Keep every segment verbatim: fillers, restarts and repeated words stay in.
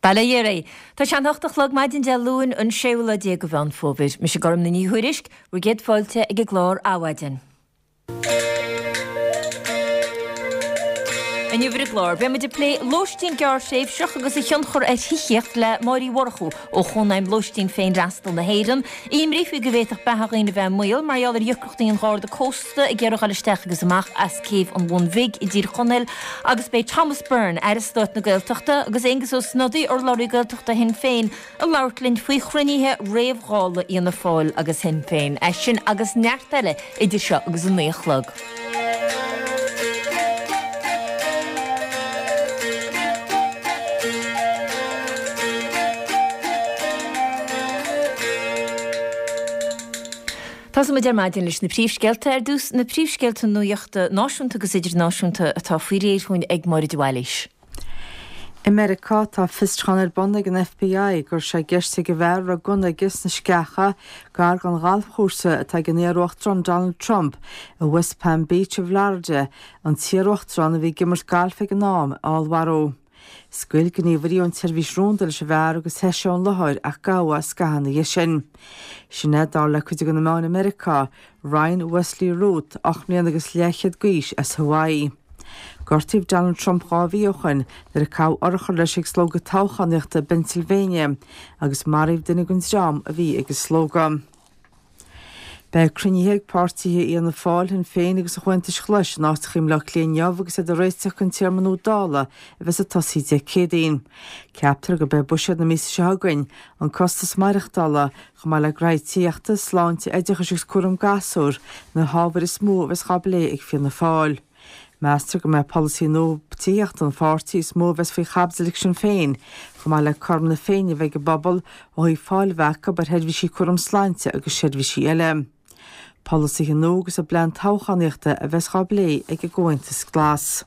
Bala dhéiré, Tá sean hochtach maidin de lún an séúla dé go bhean fóbir, mis sé gom na níhuiirisk, ru géad fáilte ag glár áhaidin. En nu weer klaar. We hebben de play Loostin Gear Shape. Sjoch agus ik chor uit hichicht le Mari Warchu. O gewoon een Loostin fijn rastel de heden. Eén brief u gewetig bij haar in de van Moel, maar ja, er jukkert in haar de kosten. Ik heb alle sterke gemaakt as cave on one week in die channel. Agus bij Thomas Byrne, er is dat nog geltochte. Agus enige zo snoddy or laurie geltochte hen fijn. Een laurtlin fui chrinnihe reefrolle in de fall agus hen fijn. Ashin agus nertelle in de shop agus een neerglug. Tás me dermaidin leis na príomhscéalta ar dús na príomhscéalta nuíochta náisiúnta agus idir náisiúnta atá faoi réir chuin ag Mairead Wallis. America tá fistránir bonda an F B I gur sé geiste go bhar a gona gis na sceacha gar gan galbhúsa atá gnéireachtrán Donald Trump a West Palm Beach a Florida an tíochtrán a bhí gimmar galfa an nám áilharó. Scuil gníomharí an servís rúndal se bhar agus heisiún lehair ach gáha scahanna dhé sin. Sinné dá le chuide gan amán America, Ryan Wesley Root ach mbliana agus leichead gais as Hawaii. Gortíh Donald Trump gábhíochan dar a cá orchar leis ag slóga táchaníochta Pennsylvania agus maríomh duine gunn jam a bhí agus slóga. Bei cruinníhéag pártíthe í an na fáil hin féin agus a chuintis chluis ná chim le léonneamh agus a réiteach an tíarmanú dála a bheits a tosíide cédaon. Ceaptar go be buisiad na mísa seagain an costas maireachtála go mai le graidtíochta sláinte éideachas gus cuam gasúr na hábhar is mó bheits chablé ag fi na fáil. Meastar go me policy nó tíocht an fártaí is mó bheits faoi chabdalik sin féin, go mai le corm na féine bheith go bobbal ó í fáil bhecha bar headhí cuam sláinte agus séadhí eile. Policy hin nógus a blean táchaníochta a bheits chablé ag a ggóintas glas.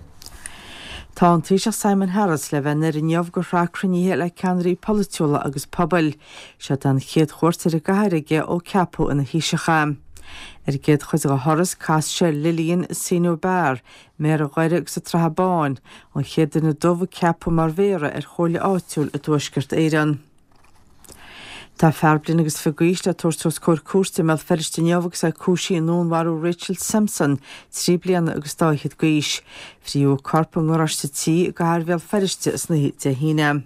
Tá an tríseach Simon Harris le bheith ar an neamh go racranníthe le ceannarí politiúla agus pobal, se an chéad chóirtar a gairige ó ceapú ina híisecha. Er géad chuid go thoras cás sé Lillian Sino Bear, méar a ghaire agus a trathabáin, an chéad na dómh ceapú mar bhéra ar chóirla áitiúil a dúisgurt éireann. Tá ferblin agus figuiste tuairtús cóir cuasta me feriste neamhagus a cúsí an nónharú Rachel Simpson trí bliana agus dáichead gaiis, friú corpa ngorasta tí go thbhéal feriste is na de híine.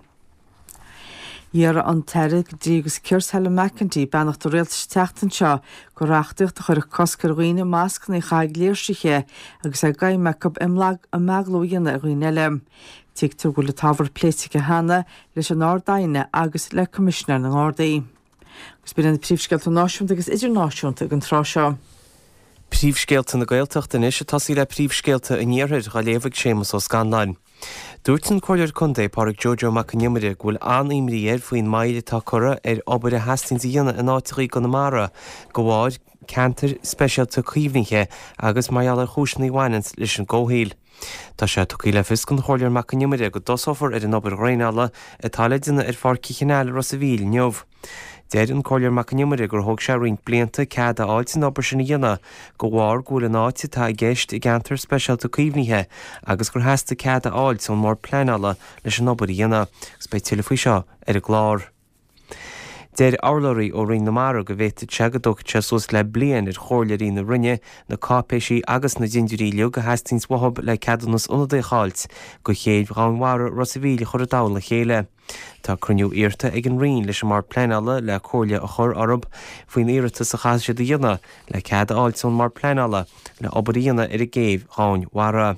Dhearra an teirigh drígus Cirs Helen McEntee beannacht do réaltas teachtain seo go reachtaíocht a chuir coscar roioine másc na chaig léirsiche agus a gaim mecab imlag a meaglóíonna a roioine eile. Tíigtar go le tábhar pléitice hena leis an ádaine agus le commissioner na ádaí. Gus bíonn an príomhscéalta náisiúnta agus idirnáisiúnta an trá seo. Príomhscéalta na Gaeltachta is tasí le príomhscéalta in níorthid a léomhaigh sémas ó Scanláin. Dúirt an choir chundé páric Jojo McNimmerigh bhfuil aníimrí ar faoin maile tá chora ar obair a Hastings dhéana an áitií go namara go bháid cantar speisialta chuomhníthe agus maiall ar chúisnaí bhainint leis an ggóthaíl. Tá sé tuí le fis an choir McNimmerigh go dosofar ar an obair réineala a táileanna ar fáci chineáil ros a bhíl neomh. Déir an choir McNimmerigh gur thug sé roint blianta cead a áit an obair sinna dhéana go bhhar gúil an áite tá gceist i gceantar speisialta chuomhníthe agus gur heasta cead a áilt ón mór pleanála leis an obair dhéana gus beidh tuile faoi seo ar a glár. Déir áirlóirí ó ring namara go bhhéit teagadach tesos le blian ar chóirleirí na rinne na cápéisí agus na dindirí leog a Hastings wahab le ceadannas unadaíáilt go chéad bhánhhara ros a bhíle chur a dála chéile. Tá cruniú irta ag an rion leis mar pleanála le chóirle a chur orb faoin iirita sa chaise de dhéana le cead áilt ón mar pleanála le obair dhéana ar a géibh bhánhhara.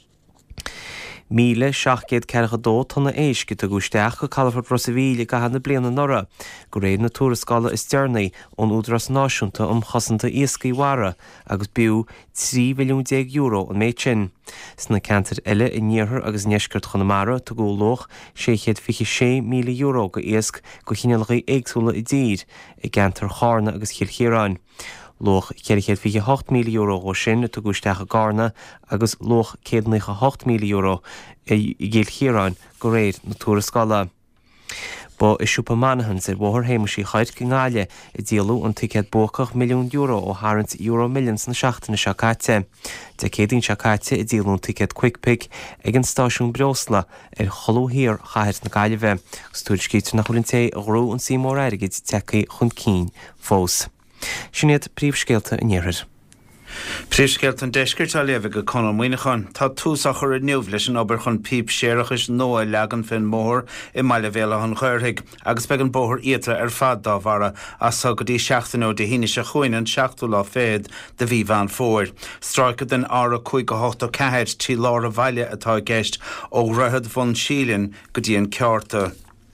Míle seachcéad cecha dó tanna éisce a gúisteach go calafort Rosavíle go hana bliana nora, go réad na túrascála is dearnaí ón údras náisiúnta um chosanta iascaí mhara agus biú trí mhilliún déag euro an méid sin. Sna cantar eile i níorthar agus neiscirt chunamara tá go loch séchéad fiche sé míle euro go iasc go chinealchaí éagsúla i ddír i gceantar chána agus chiilchéireáin. Loch ceirichéad fiche hocht míle euro ó sin a gúisteach a gána agus loch céadnacha hocht míle euro i ggéil chéireáin go réad na túrascála. Ba is siúpa manahans ar bhór héimeisí chaid go ngáile i díalú an ticket bócach milliún euro ó harant euro millions na seachtainna seacáte. De cédín seacáte i díalún ticket quick pick ag an stáisiún breosla ar cholúhír chair na gaiile bheith. Stúid scíte nach chulinn té a grú an símór airigid tecaí chun cín fós. Sinnéad príomhscéalta in Iarraid. Príomhscéalt an deiscirt a léamh go Conal Muoinechan, tá túsach ar nuamh leis an obair chun píp séireachas nó a leagan fin mór i maiile bhéla an chuirthaigh, agus beag an bóthir íotra ar fad dá bhara as sa go dtí seachtainó de híine se chuineann seachtú lá féad de bhí bhean fóir. Stráicad den ára chuig go hocht cehéid tí lára bhaile atá gceist ó Ruthad von Sílin go dtí an cearta.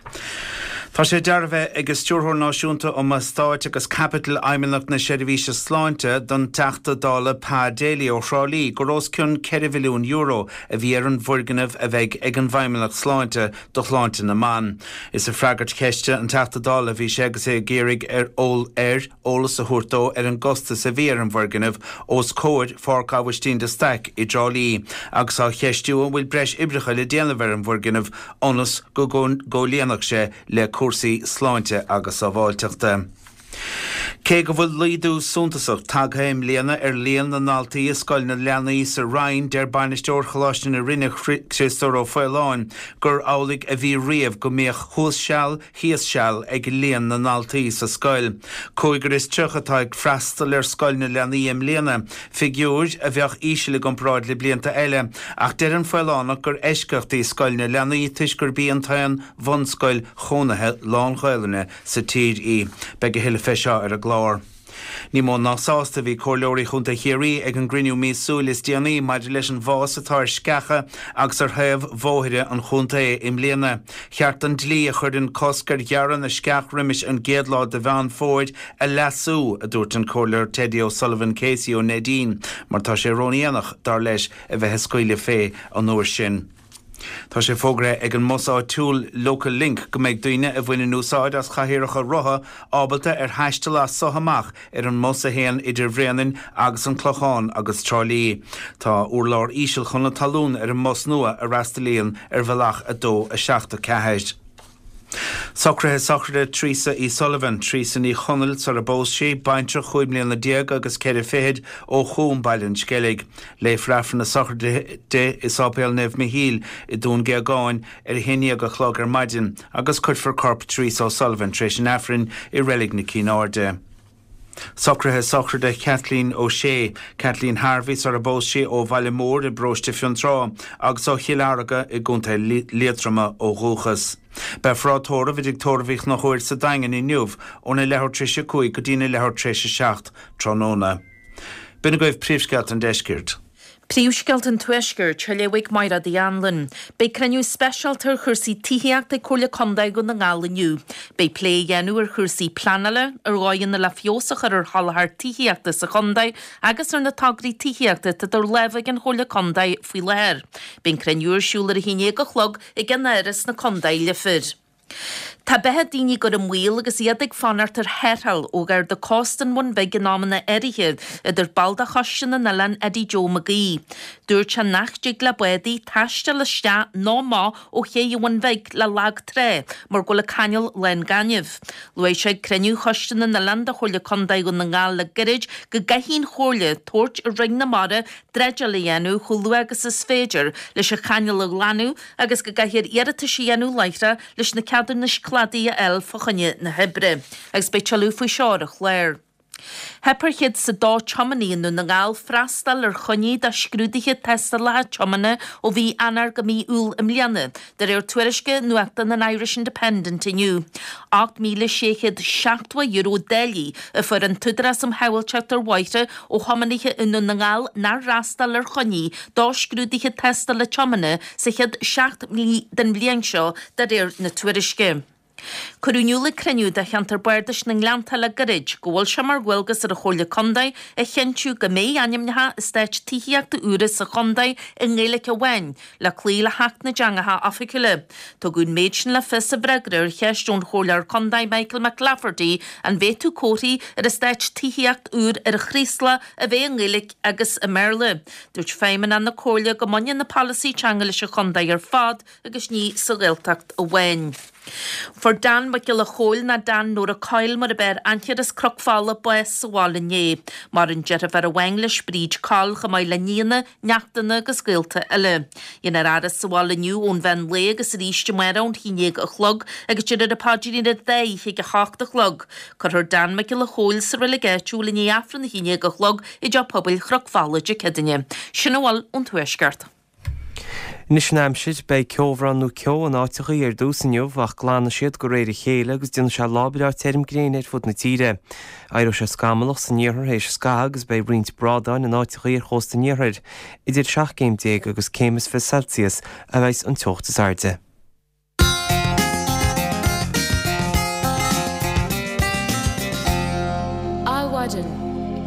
Tá sé dearbheith agus stúrthóir náisiúnta ó ma stáit agus capital aimimeach na seirbhíse sláinte don teachta dála pá déala ó Shrálaí go rós cún ceithre milliún euro a bhí ar an bhorganmh a bheith ag an bhaimimeach sláinte do chláinte na man. Is a freagart ceiste an teachta dála bhí sé agus é géirigh ar ól air ólas a thuirtó ar an gosta sa bhí ar an bhorganmh os cóid fórcáhaistín de staic i Drálaí agus á cheistú bhfuil breis ibricha le déanamh ar an bhorganmh ónas go ggóléanach sé le cuasaí sláinte agus á bháilteachta. Cé go bhfuil líadú súntasach tagthaim léana ar líon na náltaí a scoil na leanaí sa Ryan der bainisteoir choláiste na rinne Christóir ó Fáileáin gur álaigh a bhí riamh go mbeadh thuas seall híos seall ag líon na náltaí sa scoil. Cúigur is tuchatá ag freastal ar scoil na leanaí am léana, figiúr a bheadh ísile go mbráid le blianta eile, ach deir an Fáileánach gur eisceachtaí scoil na leanaí tuis gur bíon tain von scoil chónathe lán ghailene sa tír í, beag a hiile feisá ar a glár. Ní mó nach sásta bhí cóirleoirí chunta chéirí ag an grinniú míosúil is déanaí maidir leis an bhás atá ar sceacha agus ar thaobh bmhóithire an chunta é im léana. Cheart an dlí a chur den coscar dearan na sceach rimis an géadlá de bhean fóid a lasú a dúirt an cóirleoir Teddy O'Sullivan Casey ó Nadine, mar tá sé róníanach dar leis a bheith scoile fé an nuair sin. Tá sé fógra ag an mosá túl Local Link go méid duine a bhfuine úsáid as chahirecha rotha ábalta ar heistal as sohamach ar an mosa héan idir bhréanin agus an clochán agus Trálaí. Tá urlár ísil chuna talún ar an mos nua a rastalíon ar bhealach a dó a seachta cehéid. Socrathe socrate Teresa E. Sullivan, Teresa ní chonel sar a bós sé baintre chuig mbliana na diaag agus ceithre féid ó chuún bailinn skellig. Leif rafran na socrate de is ápéal nef mihíl i dún geagáin ar hinne go chlog ar maidin agus cutfar corp Teresa O'Sullivan treis an afrin i relic na cí náde. Socrathe socrate Kathleen O'Shea, Kathleen Harvey sar a bós sé ó Vallemór i broiste fiantrá agus ó chiláraga i gúnta létrama ó Rúchas. Be frátóra vidig tóravich nach chuir sa daingan i nniuh ó na lehar tríise cuaig go dtí na lehar tríise seacht trónóna. Bina goibh príomhscealt an deiscirt. Príomhscealt an tuiscirt se leigh maira dí anlan. Bei creniu specialtar chuirsaí títheachta chuirla condaid go na ngála Bei plé dhéanú ar chuirsaí planala ar gáin na lefiosach ar hallthar títheachta sa condaid agus ar na tagraí títheachta tá ar lefaigh an choirla condaid faoi leir. Bein creniúr siúlar a híine go chlog i gnéras na condaid le fir. Tá bethe daoine gur an mhuiil agus iad ag fanart ar herthal ó gur de costan mún bheith gnámanna eirithead idir balda choisina na len Eddie Joe McGee. Dúirt se nachdig le buí taiste le ste nó má ó chéhhain bheith le lag tré mar go le caneal len ganimh. Luéis sé creniu choisina na len de choirla condaid go na ngáil le girid go gaithín chóirla tuairt a ring na mara dreide le dhéanú chuú agus is féidir leis a caneal le glanú agus go gaithir iarata sé dhéanú leithre leis na ceadan na cladí a el fachane na hebre, agus bei talú faoi seárach léir. Hepar chiad sa dá chomaníonú na ngáil freastal ar choní de scrúdaithe testa le chomana ó bhí anar go mí úl im liana, de ar tuairisce nuachta na Irish Independent inniu. acht míle séchad seachtha euro déilí a fur an tudras am hewilteach ar waite ó chomaníthe inú na ngáil nar rastal ar choní dá scrúdaithe testa le chomana sa chiad seacht mí den blian seo de ar na tuairisce. Curúniúla creniu de cheantar buirdas na ngleanta le garid, ggóil se mar ghfuilgus ar a choirla condaid a cheintú go mé animnethe is steit títheachta úras sa condaid i ngéalacha bhain le clí le hacht na deangatha oficiúile. Tá gún méid sin le fis a bregrar cheistún choirlar condaid Michael McLafferty an bhéú cótaí ar a steit títheacht úr ar a chrísla a bheith ngéalaigh agus a merle. Dúirt féimen an na cóirla go maion na policy teanga leis a condaid ar fad agus ní sa ghilteacht a bhain. For Dan ma gil a chóil na Dan nór a coil mar a ber antiad as crocfála bues sa wal in é, mar an jet a fer a wenglis bríd call cha mai leníana neachtainna agus gilta eile. Ian ar aras sa wal iniu ón ven le agus ríiste meraun hínéag a chlog agus jid a pagini a dei hig a chacht a chlog. Cor her Dan ma gil a chóil sa rilige chúl in é afran na hínéag a chlog i jo pobil crocfála de cedinne. Sinna wal ón tuaisgart. Nis náimsid bei ceomhranú ceo an áiticha ar dúsanniuh ach glána siad go réir chéile agus duna se lábir ar term grénéid fud na tíre. Airo se scamalach san níorthir éis sca agus bei rint bradáin an áiticha ar chósta níorthir. Idir seach céim déag agus céimas fe Celsius a bheits an teochtas airde. Áhaidan.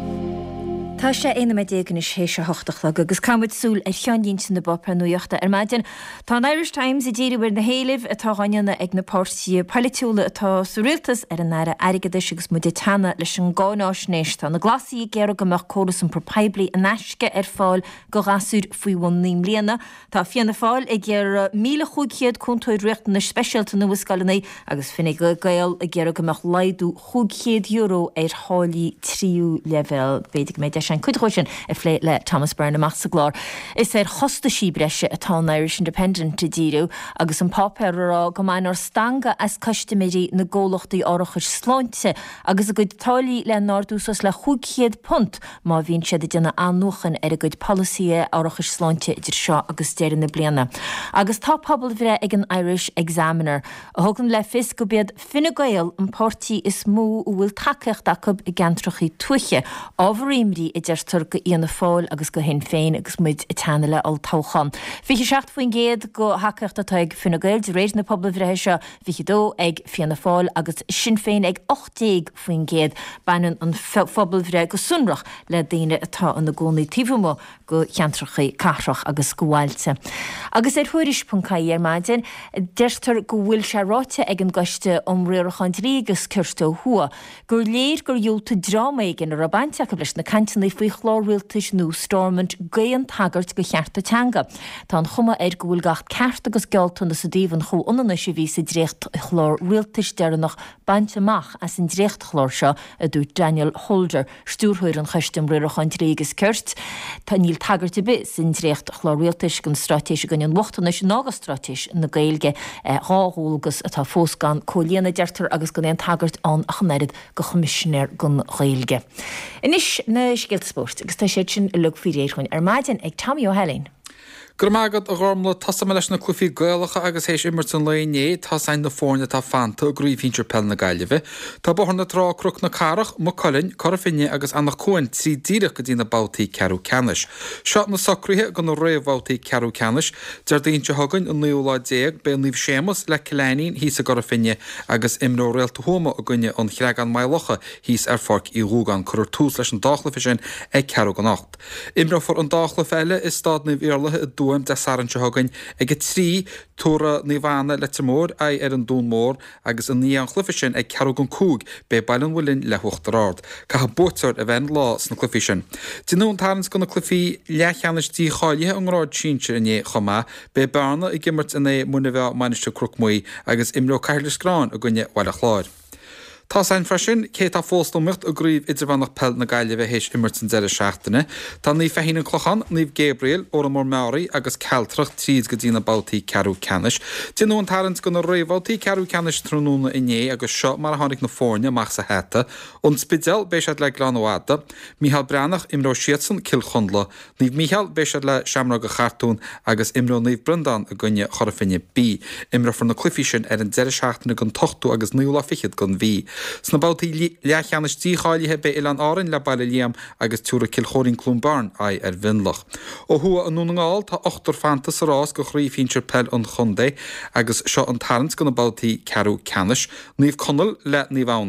Tá sé éana me dégan is hééis hochtachla agus camid súl ar cheandín sin na bopra nuochta ar maidin. Tá Irish Times i ddíirihar na héileh atá ghainena ag na pórsaí palitúla atá súréaltas ar an aire aigeis agus mu détana leis an gánáisnéis tá na glasaí géar goach choras an propaiblí an eisce ar fáil go gasúr faoihhain níim léana. Tá fianna fáil ag ggéar míle chuúchéad chuntóid riachta na speisialta na Wiscalnaí agus finnig go gail a ggéar goach leidú chuúchéad euro ar hálaí tríú level beidir méid an cuidrósin ar phlé le Thomas Byrne amach sa glár. Is ar chosta sí breise atá an Irish Independent i ddíú agus an páperrá go maiin ar stanga as customéí na ggólachtaí áirichir sláinte agus a go tálaí le nárdúsas le chuúchéad punt má bhíonn siad duna anúchan ar a go policy áirichir sláinte idir seo agus déireann na bliana. Agus tá pobl bhre ag an Irish Examiner a thugann le fis go bead Fine Gael an pórtaí is mú bhfuil takeocht acu i gantrachaí tuiche ábhríimrí i deirtar go íana fáil agus go hen féin agus muid i tanile al táchan. Fiche seacht faoin géad go hacecht atá ag Fine Gael de rééis na pobl bhre seo fiche dó ag fianna fáil agus sin féin ag ochtéag faoin géad bainan an phobal bhre go sunrach le daine atá an na gcónaí tíomhmó go cheantrachaí carrach agus gohailte. Agus ar thuiris puncaí ar maidin, deirtar go bhfuil se ráite ag an goiste om réarchan rígus cirtó hua, gur léir gur dúlta drámaig in a rabbainte leis na cantanna faoi chlárhiltais nó Stormont gaon tagart go cheartta teanga. Tá an chuma ar go bhfuil gacht ceart agus gealtúna sa díomhan cho unna sé bhí sa drécht chlárhiltais dearnach baintach as an drécht chlár seo a dú Daniel Holder, stúrthúir an chuistim réarchan rígus cirt. Tá níl tagartta bit sin drécht chlárhiltais gon stratéis gan an wachtainna sin nágas stratéis na gailge háhúlgus atá fós gan cóléana deirtar agus go éon tagart an achnéid go chomisisinéir gon gailge. Inis na Scéalta agus tá sé sin lug fí réirchain ar maidin ag Tommy O'Hellin. Gur mágad a ghormla tasama leis na clufií gaalacha agus hééis immert an lené tá sein na fórne tá fanta a gríomhhíntir pell na gaiileh, Tá bohar na rá cruch na carach mo colin corfinne agus annach chuin trí díireach go dtína bátaí ceú canis. Seo na sacríthe go na réomhbátaí ceú canis, dear daonnte thugann an nuúlá déag be líomh sémas le ciléín hís a gorfinne agus imró réalta thoma a gcuine an chreagan mailocha hís ar forc í rúgan chur túús leis an dáchla sin ag ceú gan nacht. Imró for an dáchla feile is stad na bhíorlathe dúim de sarantse thugann ag trí tóra ní bhana le mór a ar an dún mór agus an níon chlufi sin ag ceú an cúg be bailan bhfuilinn le thuchttarrád. Ca bótar a bhein lá na clufi sin. Dú an tarans go na clufií lechanis tí cháilithe an ráid síse iné chomá be barna i gimmert in é muna bheith mainiste crucmúí agus imró caiirlisrán a gunne bhile chláir. Tá sein freisin cé tá fóstalmicht a gríomh idir bhannach pell na gaiileh hééis immertin zeire seachtainna, Tá ní fehín chlochan níomh Gabriel ó an mór Maurí agus ceiltrach tríd go dtína bátaí ceú canis. Dú an tarint go na réomhbátaí ceú canis tróna iné agus seo mar a tháinig na fórne amach sa heta, ón spidel béisiad le gláháda, Míhall Brannach imró siadsan cilchondla, níomh Míhall béisiad le seamra go chartún agus imró níomh Brendan a gunne chorfinne bí, imró for na clufií sin ar an zeire seachtainna gon tochtú agus nuúla fichiad gon bhí. Sna bátaí lechanis tíáilithe be ilan árin le bailile líam agus túra cilchóirín clúmbarn ai ar vinlach. Ó thua an núnaáil tá ochtar fanta sa rás go chríomhhíntir pell an chundé agus seo an tarint go na bátaí ceú canis, níomh conal le níomhánán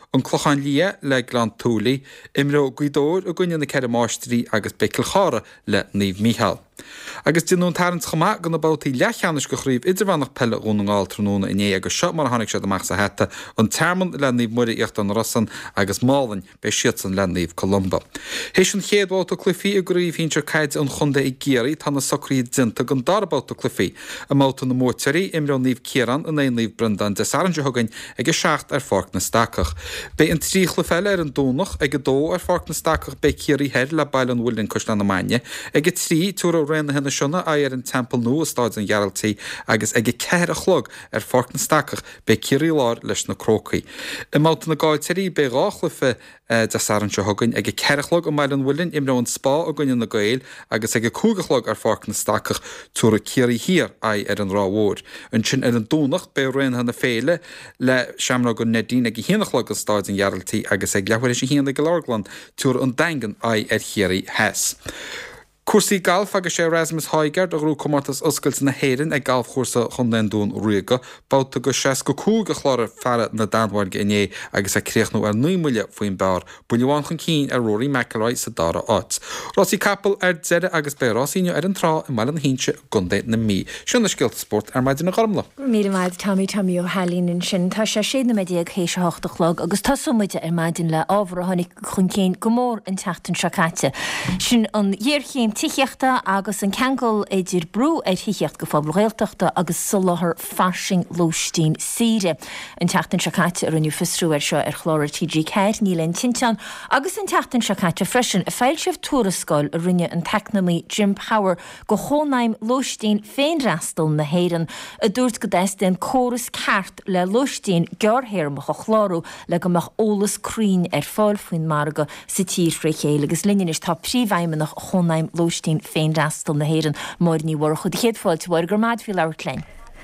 an clochan lia le Glan Túlaí, imró guidóir a gine na ceir máistrí agus becil chára le Niamh Mícheál. Agus dúnún tarint chama gan na bátaí lechanis go chríomh idirhannach pelle ónangáil tróna iné agus seo mar hanig se amach sa heta an termman le Niamh muirí íocht an Rossan agus málainn be siatsan le Niamh Columba. Héis an chéadbáta clufií a gríomh híntir caid an chunda i géirí tá na socríí dinta gan darbáta clufií a máta na mótarí imró Niamh Céran an é Niamh Brendan de Saranja thugain ag seacht ar fág na stacach. Be an trí chlufelile ar an dúnach ag dó ar fág na stacach be céirí head le bailan bhfuilinn cos na Maine ag trí túra réna hena sinna a ar an temple nó stáid an Jaraltaí agus ag ceir a chlog ar fág na stacach be céirí lár leis na crócaí. I máta na gáiltarí be ráchlufe de Saranja thugain ag ceir a chlog an bailan bhfuilinn imró an spá a gine na gail agus ag cúgachlog ar fág na stacach túra céirí hir a ar an ráhór. An sin ar an dúnach be réna hena féile le seamra go nedín ag híanachlog an stáid an Jaraltaí agus ag lehair sé híanana go Lárglan túra an daingan a ar chéirí hes. Cuasaí galf agus sé Erasmus Haigard a rú commartas oscailt na héireann ag galf chósa chun den dún riga, báta go seas go cúga chláir fearra na danhairge iné agus a créachnú ar nui muile faoin bear, buinneháin chun cín ar Rory McIlroy sa dára áit. Rosí capel ar deire agus be Rosíine ar an trá i mailan hínse gundé na mí. Sin na scialta sport ar maidin na garmla. Mí maid Tommy Tommy ó Halín in sin tá sé sé na méideag hééis hochtachlog agus tá sumide ar maidin le ábhar a tháinig chun céin go mór an teachtain seacáte. Sin an dhéorchéim tiíochta agus an ceangal idir brú é tiíocht go fábal réalteachta agus suláthair farsing lóistín síre. An teachtain seacáte ar aniu fisrú ar seo ar chlóir T G Ceir nílen tintean agus an teachtain seacáte freisin a feilseh túrascáil a rinne an technomí Jim Power go chónaim lóistín féinrastal na héireann a dúirt go déis den córas ceart le lóistín gearhéirmach a chlárú le go meach ólas crín ar fáil faoin marga sa tír fre chéile agus linne is tá príomhhaimeach chónaim lóistín féinrastal na héireann mór ní bhar chud chéad fáilte bhar gur maid fi leabhar clein.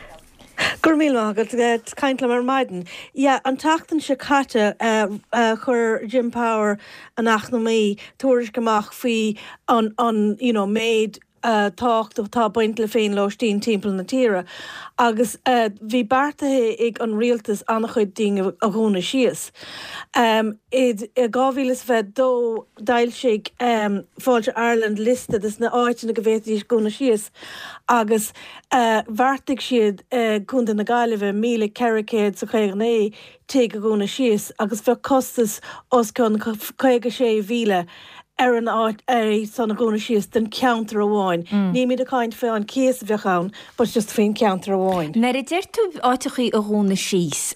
Gur mí agad caiintla mar maidin. Ja, an tachtan se chatte chur Jim Power an achna mí túris goach fao an, an you know, méid Uh, tácht of tá baint le féin lóistín timppla na tíre. Agus uh, bhí bartathe ag an rialtas annach chuid dinge a gúna síos. Um, id uh, gáhílas bheith dó dailsigh um, fáilte Ireland liste is na áitina na go bhéití gúna síos. Agus uh, bharrtaigh siad uh, gúnda na gaiileh míle caricéid sa chuig né té a gúna síos, agus bheith costas os chun chuige sé bhíle ar an áit é sanna gúna síos den counter amháin. Ní míad a cáint fé an céas bheachán, but just féin counter amháin. Nar i ddeir tú áitichaí a gúna síos,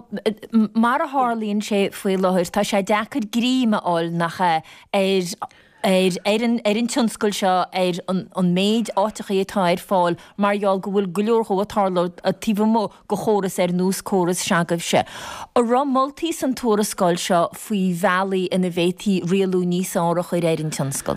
mar a hálíonn sé faoi láthir, tá sé dechar gríime áil nach ar Er an tionscoil seo ar an méid áitichaí atá ar fáil margheall go bhfuil goleorthó atáló a tíomh mó go chóras ar nús córas seagah se. A ra moltaí san túrascáil seo faoi bhealaí ina bhétaí rialú níos áireach ar ar an tionscoil.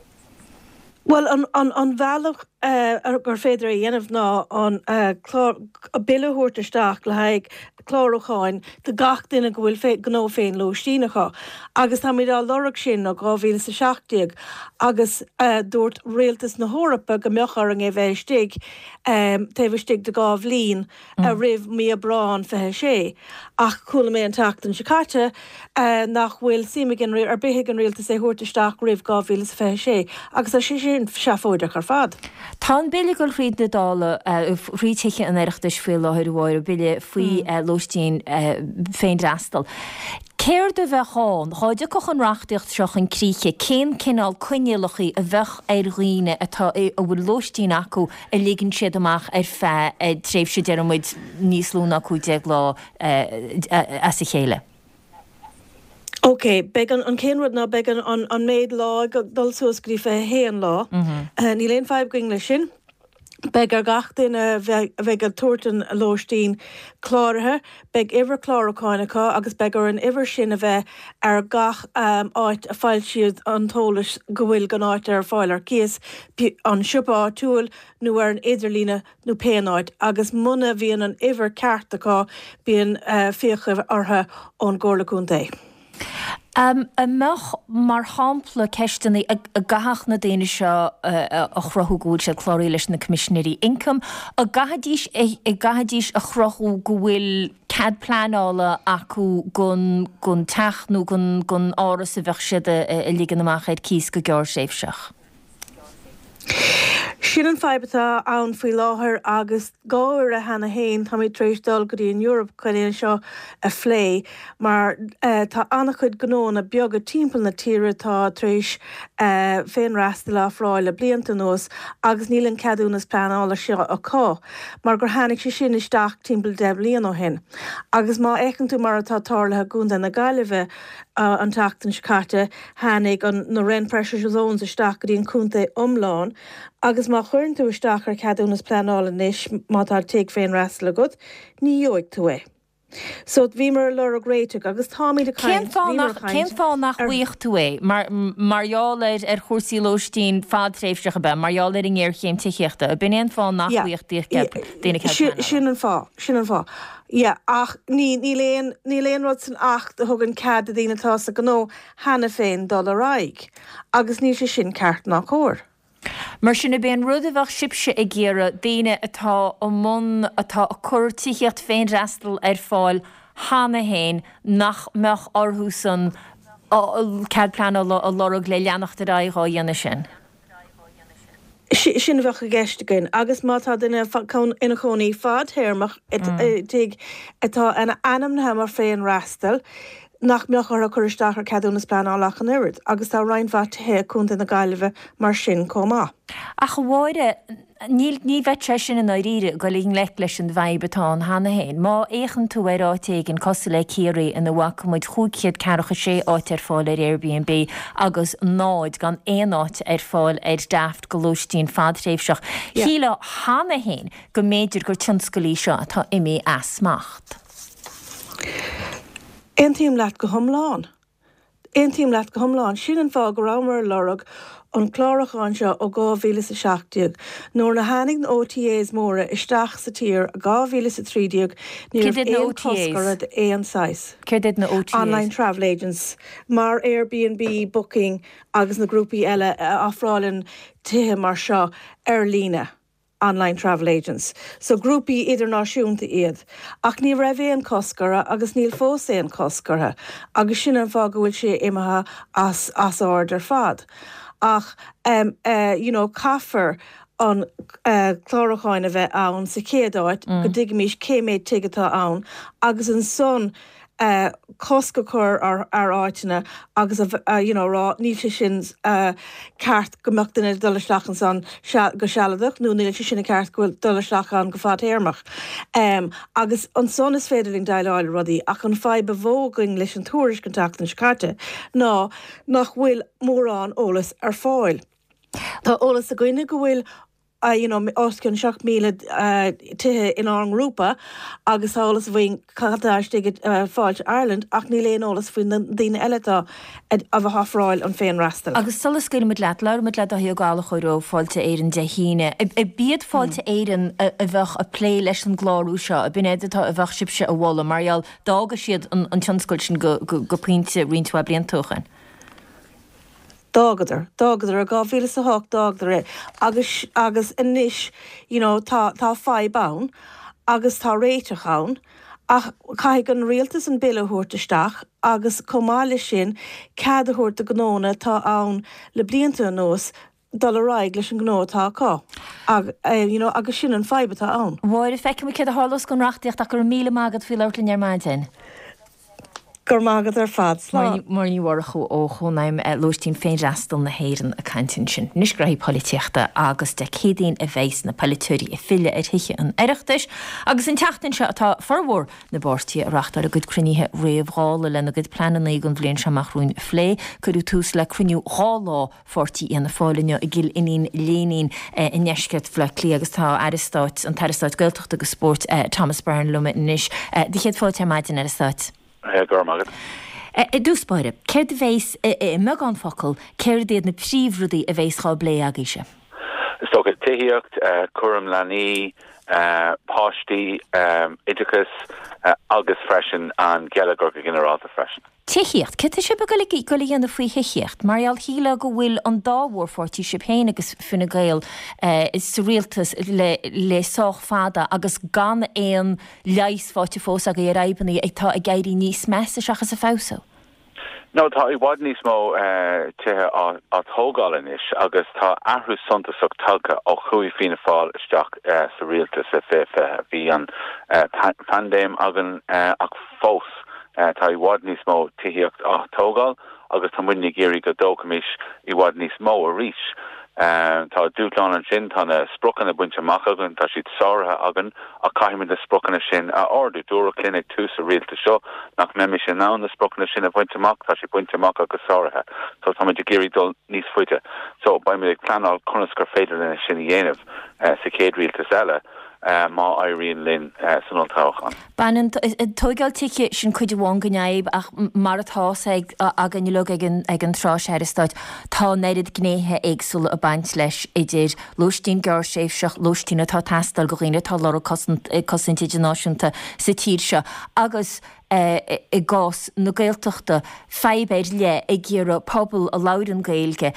Well, an, an, an bhealach uh, gur féidir a dhéanamh ná an uh, a bileúirtaisteach le haig chlárocháin de gach duine go bhfuil fé gó féin lóistínacha. Agus tá míad á lorach sin nó gá bhíle sa seachtaíag agus uh, dúirt réaltas na hórappa go meachar an é bheittíigh um, taobhtíigh de gá bhlín a rih mí a brán fethe sé. Ach chula mé an teachtain sicáte uh, nach bhfuil simigin ar bithe an réaltas é thuirtaisteach rih gá bhíle sa fethe sé. Agus a sé sin seafóideach ar fad. Tá béle go riad na dála ríteiche an éireachtas fé láthir bháir bile faoi lóistín féinrastal. Céir de bheith háin, háide go an reachtaíocht seach an críe, cén cinál cuinealachaí a bheith ar riine atá a bhfuil lóistín acu a ligann siad amach ar fé tréimh si dearmid níos lúna chuideag lá as a chéile. Ok, began an céanrad ná began an, an méid lá dul suascrífa héan lá. Mm-hmm. uh, ní léon fáib go English sin. Beg ar gach duine bheith an tuairtean lóistín chláirithe, beg iver chláracáinecha agus beg ar an iver sin a bheith ar gach um, áit a fáil siad an tólas go bhfuil gan áit ar fáil ar cíos an siúpá túil nó ar an idirlíne nó péanáid, agus muna bhíon an iver ceartachá bíon uh, fiocha ortha ón gcóirlaún dé. Um, a meach mar hápla ceistena a gaach na déine seo a chrothúgúil se chláirí leis na Commissionéirí Income, a gahadís i gahadís a chrothú go bhfuil cad plánála acu gon gon teachnú gon gon áras a bheith siad a lígan amachchaid cís go geor séifseach. Sin an feibetá ann faoi láthair agus gáir a hena héin tá mé trééis dul goí in Europe chuíonn seo a phlé, mar uh, tá annach chud gnóna beaga timppla na tíre tá trééis uh, féin rasta le fráil le blianta nós agus nílann ceadúnas planála seo a cá, mar gur hánig sé sin isteach timppla de blion ó hin. Agus má écan tú mar atá tálathe gúnda na gaiileh uh, an tatan scate hánig an na ren pressure zones isteach goí an cúnta omláin, agus má chuirn tú isteach ar ceadúnas planála níos má tá teag féin rasta le god, ní dheoig tú é. So bhí mar le a gréite agus táí de céim fá nach bhuioch tú é, mar marall ar chósaí lóistín fádtréifseach be, marall ar in ggéir chéim tuíochta, a bin éon fá nach bhuiocht déna sin an fá, sin an fá. Ja, ach ní ní léon ní léon rud san ach a thugann cad a dtíanatá a gó hena féin dul a raig, agus ní sé sin ceart nach chóir. Mar sinna ben rud a bheith sibse i ggéire daine atá ó mún atá a chuirtííocht féin rastal ar fáil hána héin nach meach orthúsan cad planála a lorug le leannachta ráá dhéana sin. Sin bhecha gceiste agus mátá duine ina chonaí fád théirmach atá ana anamnathe mar féin rastal, nach meach ar a chuiristeach ar ceadúnas planálaach an irid, agus tá reinmhaithe chunta na gaiileh mar sin comá. A go bháide níl ní bheith sin in áíre go líon le leis an bhaibetá hána héin, má échan tú ar átéigin cos le céirí in bhacamuid chuúciad cearacha sé áit ar fáil ar Airbnb agus náid gan éáit ar fáil ar daft go lóistín fádtréifseach. Híle hána héin go méidir gur tionscolí seo atá imí asmacht. Ein tíim leat go thomláin. Ein tíim leat go thomláin, sin an fá go rámar lorug an chláracháin seo ó dhá mhíle sa seachtaíag. Nuair na hánig na O T As móra isteach sa tír a dhá mhíle sa trídeag níor éon coscarad éon sais. Céir did na O T As? Online travel agents, mar Airbnb booking agus na grúpaí eile áfrálinn tithe mar seo ar líne. Online travel agents. So grúpaí idirnáisiúnta iad. Ach ní raibh éon coscara agus níl fós éon coscartha, agus sin an fá go bhfuil sé imethe as, as áard ar fad. Ach, um, uh, you know, caafar an uh, chláracháin a bheith ann sa céadáit, mm. go dig mís céméid tigatá ann, agus an son Uh, cosca chur ar, ar áitina agus uh, you know, rá níl sin uh, ceart gomachtainna dulaisteach an san go sealadach, nó níl sinna ceart go dulaisteach an go fád éirmach. Um, agus an son is féidirling daileáil rudaí ach an feib bhógaing leis an túris contact an scarte ná nach bhfuil mórrán ólas ar fáil. Tá ólas a gcuine go bhfuil Uh, you know, oscin seach míle uh, tithe in an grúpa agus álas bhain chatáiste uh, fáilte Ireland ach ní léon ólas faoin daoine eiletá a bheith hafráil an féin rastal. Agus solas goil mit leat leir mit le a hiúgála chuiró fáilte éan de híine. I bíad fáilte éan a bheith a plé leis an gláú seo, a bin éidirtá a bheith sibse a bhla, marall dága siad an tionscoil sin go puinte riontu a blianttúchan. Dágadar, dágadar a gá bhíle sa hách dágadar é. Agus, agus inis, you know, tá, tá fáib bán, agus tá réiteach ann, ach caithigh an rialtas an bileúirtaisteach, agus comáile sin ceadaúirta gnóna tá ann le blianta nós dul a raig leis an gnótá cá. Ag, uh, you know, agus sin an faibatá ann. Bhair feice céad a hálas gon rachtaíocht ach gur míle mágad fi leirlinn ar maidin. Gur mágad ar fad slá. Mar ní warchu ó chonaim lóistín féin rastal na héiran a cantin sin. Nis graí políteachta agus de cédaon a bhéis na politúí a fiile ar hiiche an eireachtais, agus an teachtain se atá farhór na bórtí a rachtar a gud cruníthe réomhrála lena gud planan ag an bblion seachhrún phlé, chuú túús le cruniú hálá fortí ana fálinne i gil inín lénín in neiscead fleclí agus tá Aristáit an Taristáit Gaeltacht agus sport Thomas Byrne luma inis. Dí chéad fáilte maidin Aristáit. I dúspáire, céir bhééis me an focail céir déad na príomhrúdaí a bhééis chá blé agéise? Sto go tuíocht chum lení uh, páistí, um, idicus, uh, agus freisin an gealagur go generalta freisin. Tiíocht, Kit se be go go dhéanana faoi hiíocht, Marial híle go bhfuil an dáhór fortí si héine agus finna gail is réaltas le le soch fada agus gan éon leis fáte fós a go raibbanna agtá a gaiirí níos measa seachas a fása. No, tá I bhd níos mó tuthe á tógáin is agus tá ahrú sontasach talca ó chuí fina fáil isteach sa réaltas a fé bhí an pandéim agan ach fós. Uh, tá I bhd níos mó tííocht á tógáil agus tá muinnig géirí go dócamis I bhd níos mó a ríis. Uh, tá dúláán an sin tána sprucan a buinte amach agan tá siad sáirithe agan a caiimiid na sprucanna sin a ordu dúra clinic tú sa rialta seo nach meimi sin ná na sprucanna sin a buinte amach tá si buinte amach agus sáirithe. So tá muid géirí dul níos fuite. So ba mi ag planál chunascar féidir lena sin dhéanamh uh, sa céad rialtas eile. Uh, má Irene Lynn uh, san táchan. Banan tógáil tiice sin chuide bháin go neamh ach mar atá a gan le ag an trá séireáid tá néidir gnéthe éagsúla a baint leis idir Lúistín gur séh seach Lúistína tá tastal go réine tá le cosintide náisiúnta sa tír seo agus i gás na gailteachta feibéid le ag ggéar pobl a láidan gailge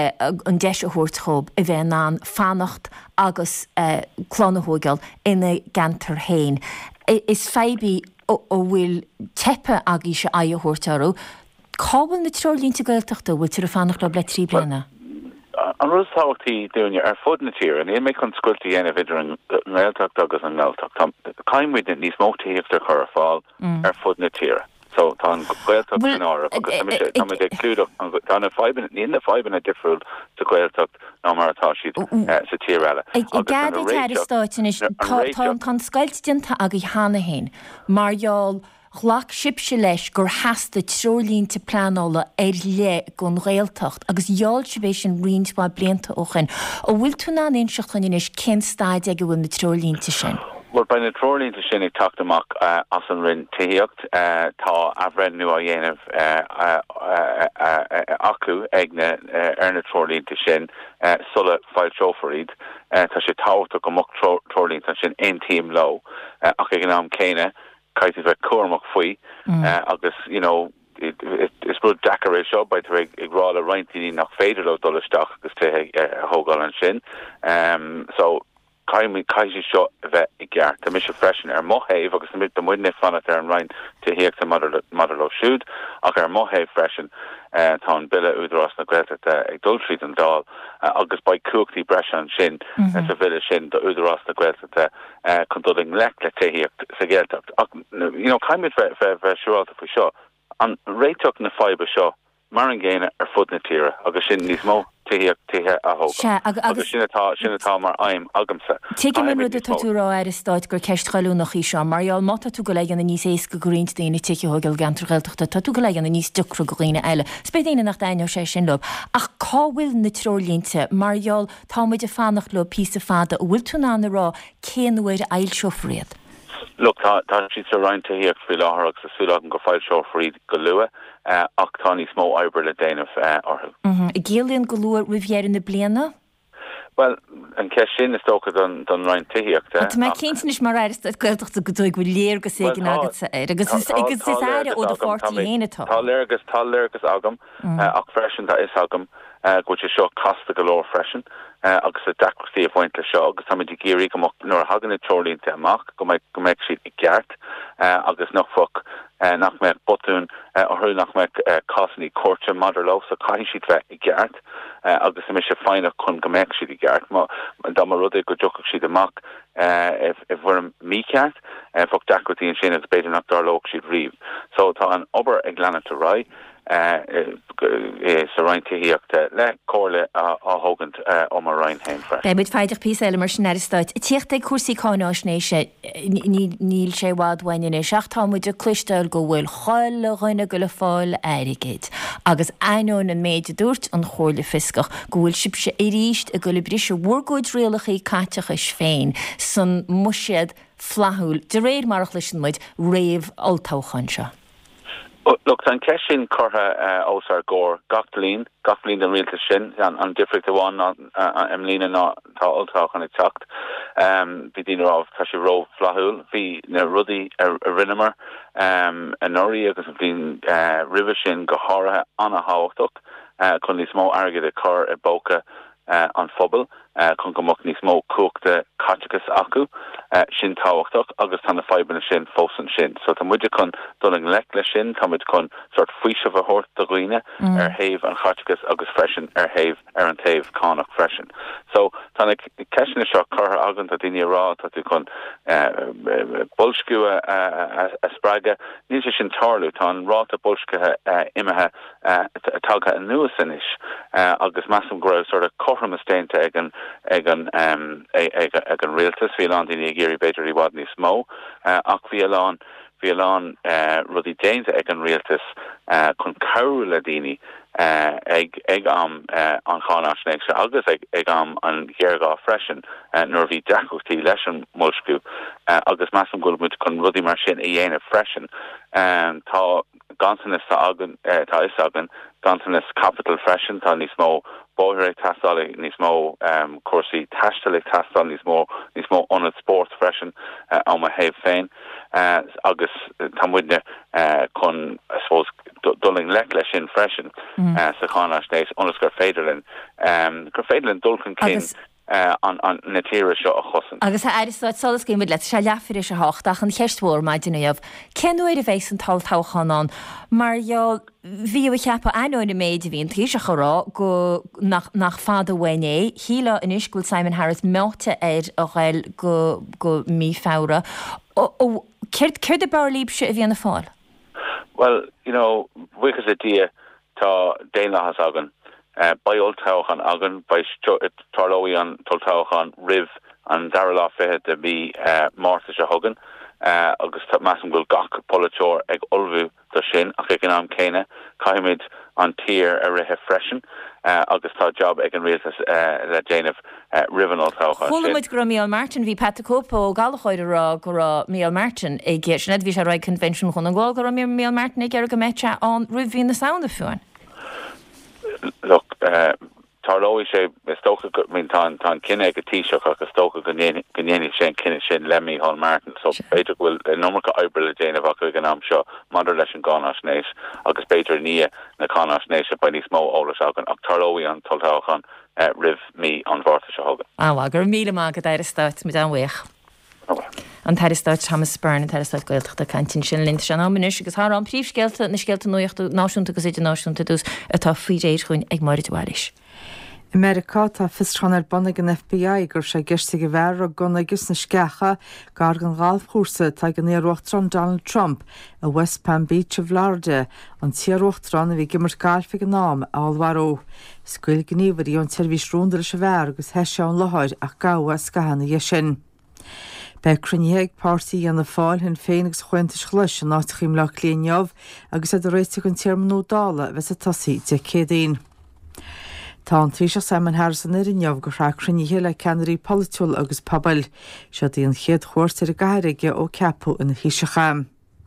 an deis a thuirtchób a bheith ná fannacht agus chlánahógeil ina gantar héin. Is feibí ó bhfuil tepe agé se a thuirtarú, cábal na trolínta gailteachta bhfuil tir a fannacht le ble trí bliana. An rutáchttaí dúine ar fud na tír, an éon méid chun scoiltaí ana bhidir an ghilteacht agus an ghilteacht. Caiimmuid níos mótaíocht ar chur fáil ar fud na tír. So tá an ghilteacht an ára agus tá ag clúdach tá na fáiban níon na fáiban a difriúil sa ghilteacht ná mar atá siad sa tír eile. I gada teir stáitin is tá scailtidinta a go hána héin, marall Chlach sibse leis gur heasta trolínta planála ar le gon réaltacht agus jáil se béis an rins ba blianta óchan ó bhfuil tú ná inseachchan is cin stáid ag bhfuil na trolínta sin. Well, by na trolínta sin ag tacht amach uh, as an rin tííocht uh, tá ahrenn nu a dhéanamh uh, uh, uh, uh, acu ag na uh, ar na trolínta sin uh, sulla fáil trofaríd uh, tá sé táhacht go amach trolínta sin ein tíim lo uh, ach ag an am céine caiiti bheith cuairmach faoi agus, you know, is brú dachar é seo baid ag ráil a reintíí nach féidir le dulaisteach agus tuthe thógáil an sin. Um, so caiimi caiisi seo a bheith i gceart. Tá mis se freisin ar mothéibh agus mid do muine fanna ar an rein tuhéocht a madidir lo siúd ach ar mothéibh freisin uh, tá an bille údarrás na Gaeltachta ag dul tríd an dáil uh, agus ba cuachtaí breis an sin mm-hmm. uh, sa bhile sin do údarrás na Gaeltachta uh, chun dul le le tuhéocht sa Gaeltacht. Ach, you know, caiimid bheith siúrálta faoi seo an réiteach na fáibe seo mar an ggéine ar fud na tíre agus sin níos mó tuhéocht tuthe a thóga. Agus sinnatá sinnatá mar aim agamsa. Tuige man rud atá túrá ar is stáid gur ceist chaú nach í seo, marall mata tú go leigeanna níos ééis go grint daoine tuiche thugail gantar gailteachta, tá tú go leigeanna níos ducra go gghine eile. Spé daine nach daine sé sin lob. Ach cáhfuil na trolínta, marall támuid a fannacht le pí a fada a bhfuil tú ná na rá céanhuiir eil seofriad. Look, tá si sa rein tuhéocht fi láthach sa súlagan go fáil seofriad go lua uh, ach tá níos mó oibre le déanamh uh, orthu. Mm-hmm. I ggéalaíonn go luair riviéir na bliana? Well, an ce sin is tócha don don rein tuhéocht. Tá mé céint is mar air gailteachta go dtí go léir go sé gin agat sa air agus is aire ó do fortí héine tá. Tá léirgus tá léirgus agam ach freisin tá is agam go sé seo casta go leir freisin agus a dacrtaí a bhaint le seo agus táid géirí go nuair haganna trolínta amach go go méid siad i gceart agus nach foc nach méid botún orthú nach méid cásanní cuairte madidir lo so caiithín siad bheith i gceart agus is se fáinne chun go méid siad i gceart má dá mar rud go dúcha siad amach if bhfuair míceart foc dacrtaí an sin agus beidir nach darlóg siad riomh. So tá an obair ag leanana to rá sa rein tuhéochta le cóirle a thugant ó mar rein hain freis. Bé bud feidir pí eile mar sin airstáid. Tíocht ag cuasaí cánáisnéise níl sé bhádhaine seach támuid a cluisteil go bhfuil choil le roiine go le fáil airigéid. Agus ainón an méide dúirt an chóirle fiscach go bhfuil sibse i ríist a go le brise bhórgóid réalachaí caiteach is féin san muisiad flathúil de réir marach leis an muid réamh altáchan seo. Look, an Keshin Korha Osar Gore, Gochlin, Gochlin and Realta Shin, and different to one, Emlina not all talk on it talked. Um, Vidina of Tashi Ro Flahul, V. Ruddy, a Rinimer, um, and Nori, because of being Rivishin, Gahara, Anna Hawthuk, Kunli Smo Arga the Kor at Boca on Fubble, Kunkamukni Smo Cook the Kachikas Aku. Uh, shin táhachtach agus tána fiban sin fósan sin. So tá muidir chun doling lech le sin, tá muidir chun sort fuisha a hort do ghuine mm. ar haif an chachas agus freshen ar haif ar an taif cánach freshen. So tána ceisna seo chutha agan tá daoine rá tá tú chun bolscua a spraga, níos sin tarlú tá an ráta bolscathe imethe tága an nuas inis agus massam grou sort of chorham astainte ag an ag an ag an realtas fi an daoine Gary Bader i wad ní smó ach bhí alán bhí alán rudí James ag an rialtas chun cabhrú le daoine ag ag am an chánáisnéig se agus ag ag am an gheargá freisin nuair bhí deachúchtaí leis an mulscú agus measam gúil muid chun rudí mar sin i dhéanamh freisin tá gantanas tá agan tá is agan gantanas capital freisin tá níos mó bóithre tastála níos mó cuasaí taistealaigh tastáil níos mó níos mó onad sport freisin á ma héh féin agus tá muidne chun I suppose dulling lech leis sin freisin sa chánáisnéis onas gur féidirlinn gur féidirlinn dulcan cin an na tíre seo a chosan. Agus airisáid solas céimid le se leafir is a háchtach an cheistmhór maid dunaamh. Cenúir a bhééis an tal táchanán, mar jo bhí a cheappa aóinna méid bhíon tí a chorá go nach fada bhhaine, híla in iscúil Simon Harris meachta ar a ghail go go mí fára. ó céir de bar líbse a bhíanana fáil? Well, you know, wichas a dia tá déna has agan. Uh, by old Tauchan Agan, by Tarlowy on Toltauchan Riv and Darrell Fehe to be uh, Martha Shahogan, uh, August Massam Gul Gok, Polachor, Egg Ulvu, the Shin, Akikanam Kena, Kaimid on Tier, a Rehe Freshen, uh, August Tau Job, Egg and Real, uh, Jane of uh, Riven Old Tauchan. Hulmid Gro Miel Martin, vi Patacopo, Galachoid, Gora Miel Martin, a Geshned Visharai Convention, Honagol, Gora Miel Martin, a Gergamecha on Riv in the Sound of Fuan. Look, uh, Tarlowy sé stocha mean tan tan kinne a Taoiseach agus stocha gnéine sin kinne sin lemmy Hall Martin, so beidir will a number ka ibre Jane of Aku gan am seo mother leis an Gánáisnéis agus beidir nia na Gánáisnéis by ní smó ólas agan ach Tarlowy an Toltauchan uh, riv me an Bharta Shahogan. Ah, well, gur míle má go dair stát mit an weich. An tairistát Thomas Byrne an tairistát Gaeltachta cantin sin lint se náminis agus há an príomhscéalta na scéalta nuochtú náisiúnta agus idir náisiúnta dús atá faoiréir chuin ag marid bhairis. America tá fistrán ar bonnig an F B I gur sé geiste go bhar a gun agus na sceacha gar an gáilhchúrsa tá gan éarúachtrán Donald Trump a West Palm Beach of Florida an tíarúachtrán a bhí gimmar gáilfa an nám áilharó. Scuil gníomhar í an teirvís rúndar se bhar agus heise an láthir ach gáha scahanna dhé sin. Be crunihéag pártaí an na fáil hin féin agus chuintis chluis an áitachím le líonneamh agus a do réiteach an tíarmanú dála bheits a tosaí de cédaon. Tá an Taoiseach Simon Harris an irinneamh go rá crunithe le ceanirí politiúil agus pobal, seo dtíon chéad chóirtear a gaiirige ó ceapú in híisecha.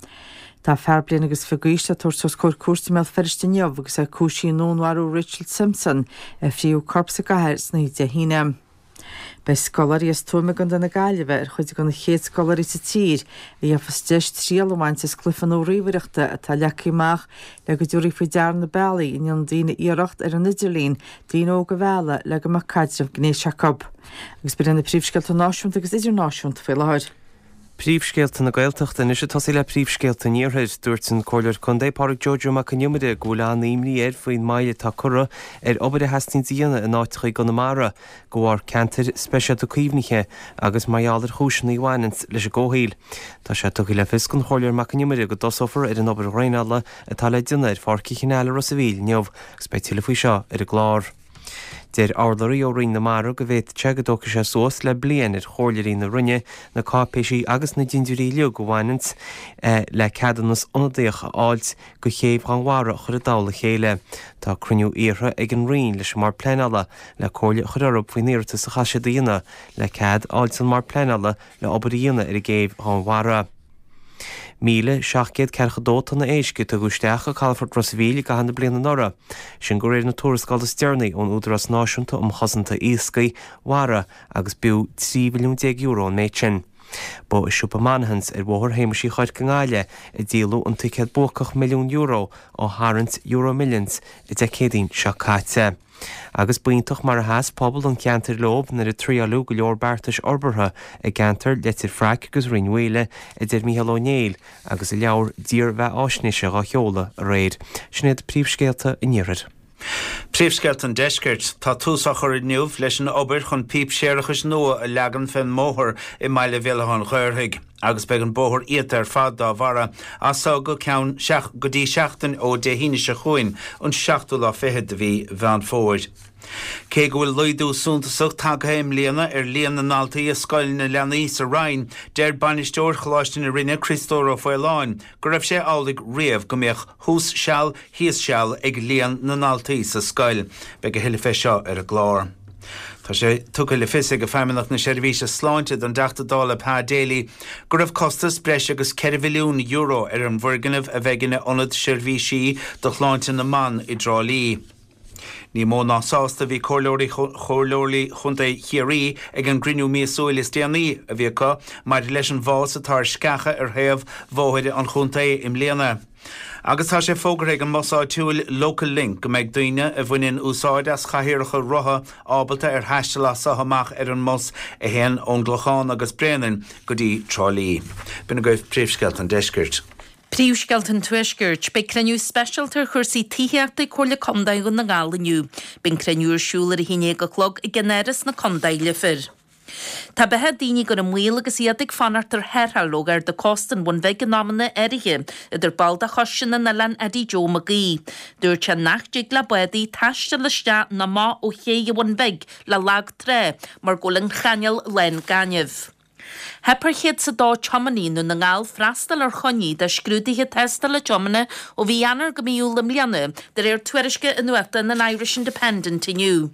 Tá fearblian agus figuiste tuairteas cóir cuairsa mé ferristeneamh agus a cúisí nónharú Richard Simpson a phríú corpsa gaiir sna de híine. Bei scolarí is túime gan na gaiileh ar chuid gan na chéad scolarí sa tír a dheafas deis tríalhaint is clufan ó riomhaireachta a tá leacaíach le go dúirí faoi dear na bailí in an daoine iarracht ar an Idirlín daoine ó go bhela le go mac caidirmh Gné Jacob. Agus beir na príomhscealta náisiúnta agus idirnáisiúnta faoi láthir. Príomhscéalta na Gaeltachta is se tosí le príomhscéalta níorthaid dúirt an cóileir chundé páric Jojo Macaniumide go bhfuil an imní ar faoin maile tá cura ar obair a heastín díana in áitichaí go na mara go bhhar cantar speisial do cuimhniche agus maiallar chúisina íhhainint leis a ggóthaíl. Tá sé tuí le fis an cóileir Macaniumide go dosofar ar an obair réinala atá le duna ar fácií chinnéile ros a bhíl neamh spéitiúla faoi seo ar a glár. Déir álaí ó rin na mara go bhéit teagadócha sé sós le blian ar chóirlirí na runne na cápéisí agus na dindirí leo go bhhainint le ceadannas onadaocha áilt go chéobh anhhara chur a dála chéile. Tá cruniú iartha ag an rion leis mar pléinala le cóirle churarb faoin éirta sa chaise daoine le cead áilt san mar pléinala le obair dhéana ar a géobh anhhara. míle seachcéad cecha na éisce a gúisteach a Calford Rossvíle go hanna bliana nora. Sin go réir na túrascáil a Stearnaí ón údras náisiúnta um chosanta íscaí wara agus bú trí milliún euro an méid sin. Bo is siúpa manhans ar bhór héimeisí chuid go ngáile i díalú an tuicéad bucach milliún euro ó harant euro millions i d cédín seo cáite. Agus buintach mar a háas pobl an ceantar lob nar a tríalú go leor beartas orbartha i gceantar letir fraic agus rinhuile i d Mícheál Ó Néil agus i leabhar dír bheith áisníise a cheola a réid. Snéad príomhscéalta i níorid. Príomhscéalt an deiscirt tá túsach ar niuh leis an obair chun píp séirechas nua a legan fin móthir i maiile bhéalahan chóirthaig, agus beag an bóthir iad ar fad dá bhara as sao go ceann go dtí seachtain ó déhíine se chuin an seachtú lá fiche de bhí bhean fóid. Cé go bhfuil luidú súntasach tagthaim líana ar líana náltaí a scoilin na leanaí sa Rhein, deir banisteoir chláistin na rinne Christóra Fáileáin, go raibh sé álaigh riamh go mbeadh hús seall, híos seall ag líon na náltaí sa scoil, beag go hiile fé seo ar a glár. Tá sé tucail le fisigh go feimimeach na seirbhíse sláinte don deachtadála pá déalaí, go raibh costas breis agus ceithre milliún euro ar an bhorganmh a bheith ionad seirbhísí do chláinte na man i Drálí. Ní mó ná sásta bhí chorlóirí chorlóirí chunta chiarí ag an grinú míosúil is déanaí a bhí acu, mar leis an bhás atá sceacha ar thaobh bhóthaide an chunta im léana. Agus tá sé fógur ag an mosáitiúil Local Link go méid daoine a bhaineann úsáid as chathíoracha rutha ábalta ar theiste sa amach ar an mos a héan ón Gluachán agus Breanan go dtí Trálí. Bina goibh príomhscéalt an deiscirt. Príomhscéalt an tuisgirt, be creniu specialtar chuirsaí títheachta chuirla condail na gáilaniu, bin creniúr siúlar a híine go clog i gnéras na condaile fir. Tá bethe daoine gur an mhuiil agus iad ag fanartar herthalóg ar de costan bhain bheith gnámanna airithe idir balda choisina na len Eddie Joe McGee. Dúir te nachdig le budaí taiste le ste na má ó chéige bhain bheith le lag tre mar golan chaneal len ganimh. Hepar chéad sa dá chomaníú na ngáil freastal ar choní de scrúdaithe testa le chomana ó bhí anar go míúlam lianna de ar tuairisce inuachta na Irish Independent inniu.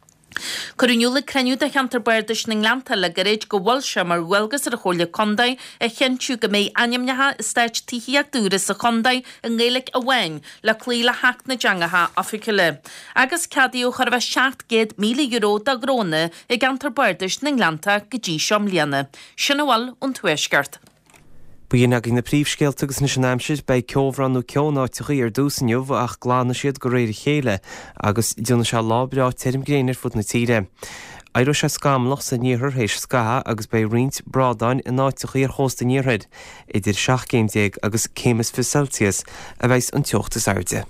Curúla creniu de cheantar buirdas na Nglanta le garéid go bhil se mar bhfuilgus ar a chola condaid a cheanú go méid animnethe is stáit tííag dúras sa condaid an ggéalaigh a bhain le clí le hacht na deangatha Africaile. Agus cadíú chu bheith seacht míle euro a gróna i gantar buirdas na Nglanta go dtí seom líana. Sinna bhil an tuaisceart. Buíon ag na príomhscéalt agus na sinnéimsid bei ceomhranú ceannáitichaí ar dúsanniuh ach glána siad go réir chéile agus dúna se lábrá teirm gréinir fut na tíre. Airo se scamlach sa níorthar hééis scatha agus bei rint bradáin in náitichaí ar chósta níorthaid idir seach céimdéag agus cémas fi Celsius a bheits an teochtas airde.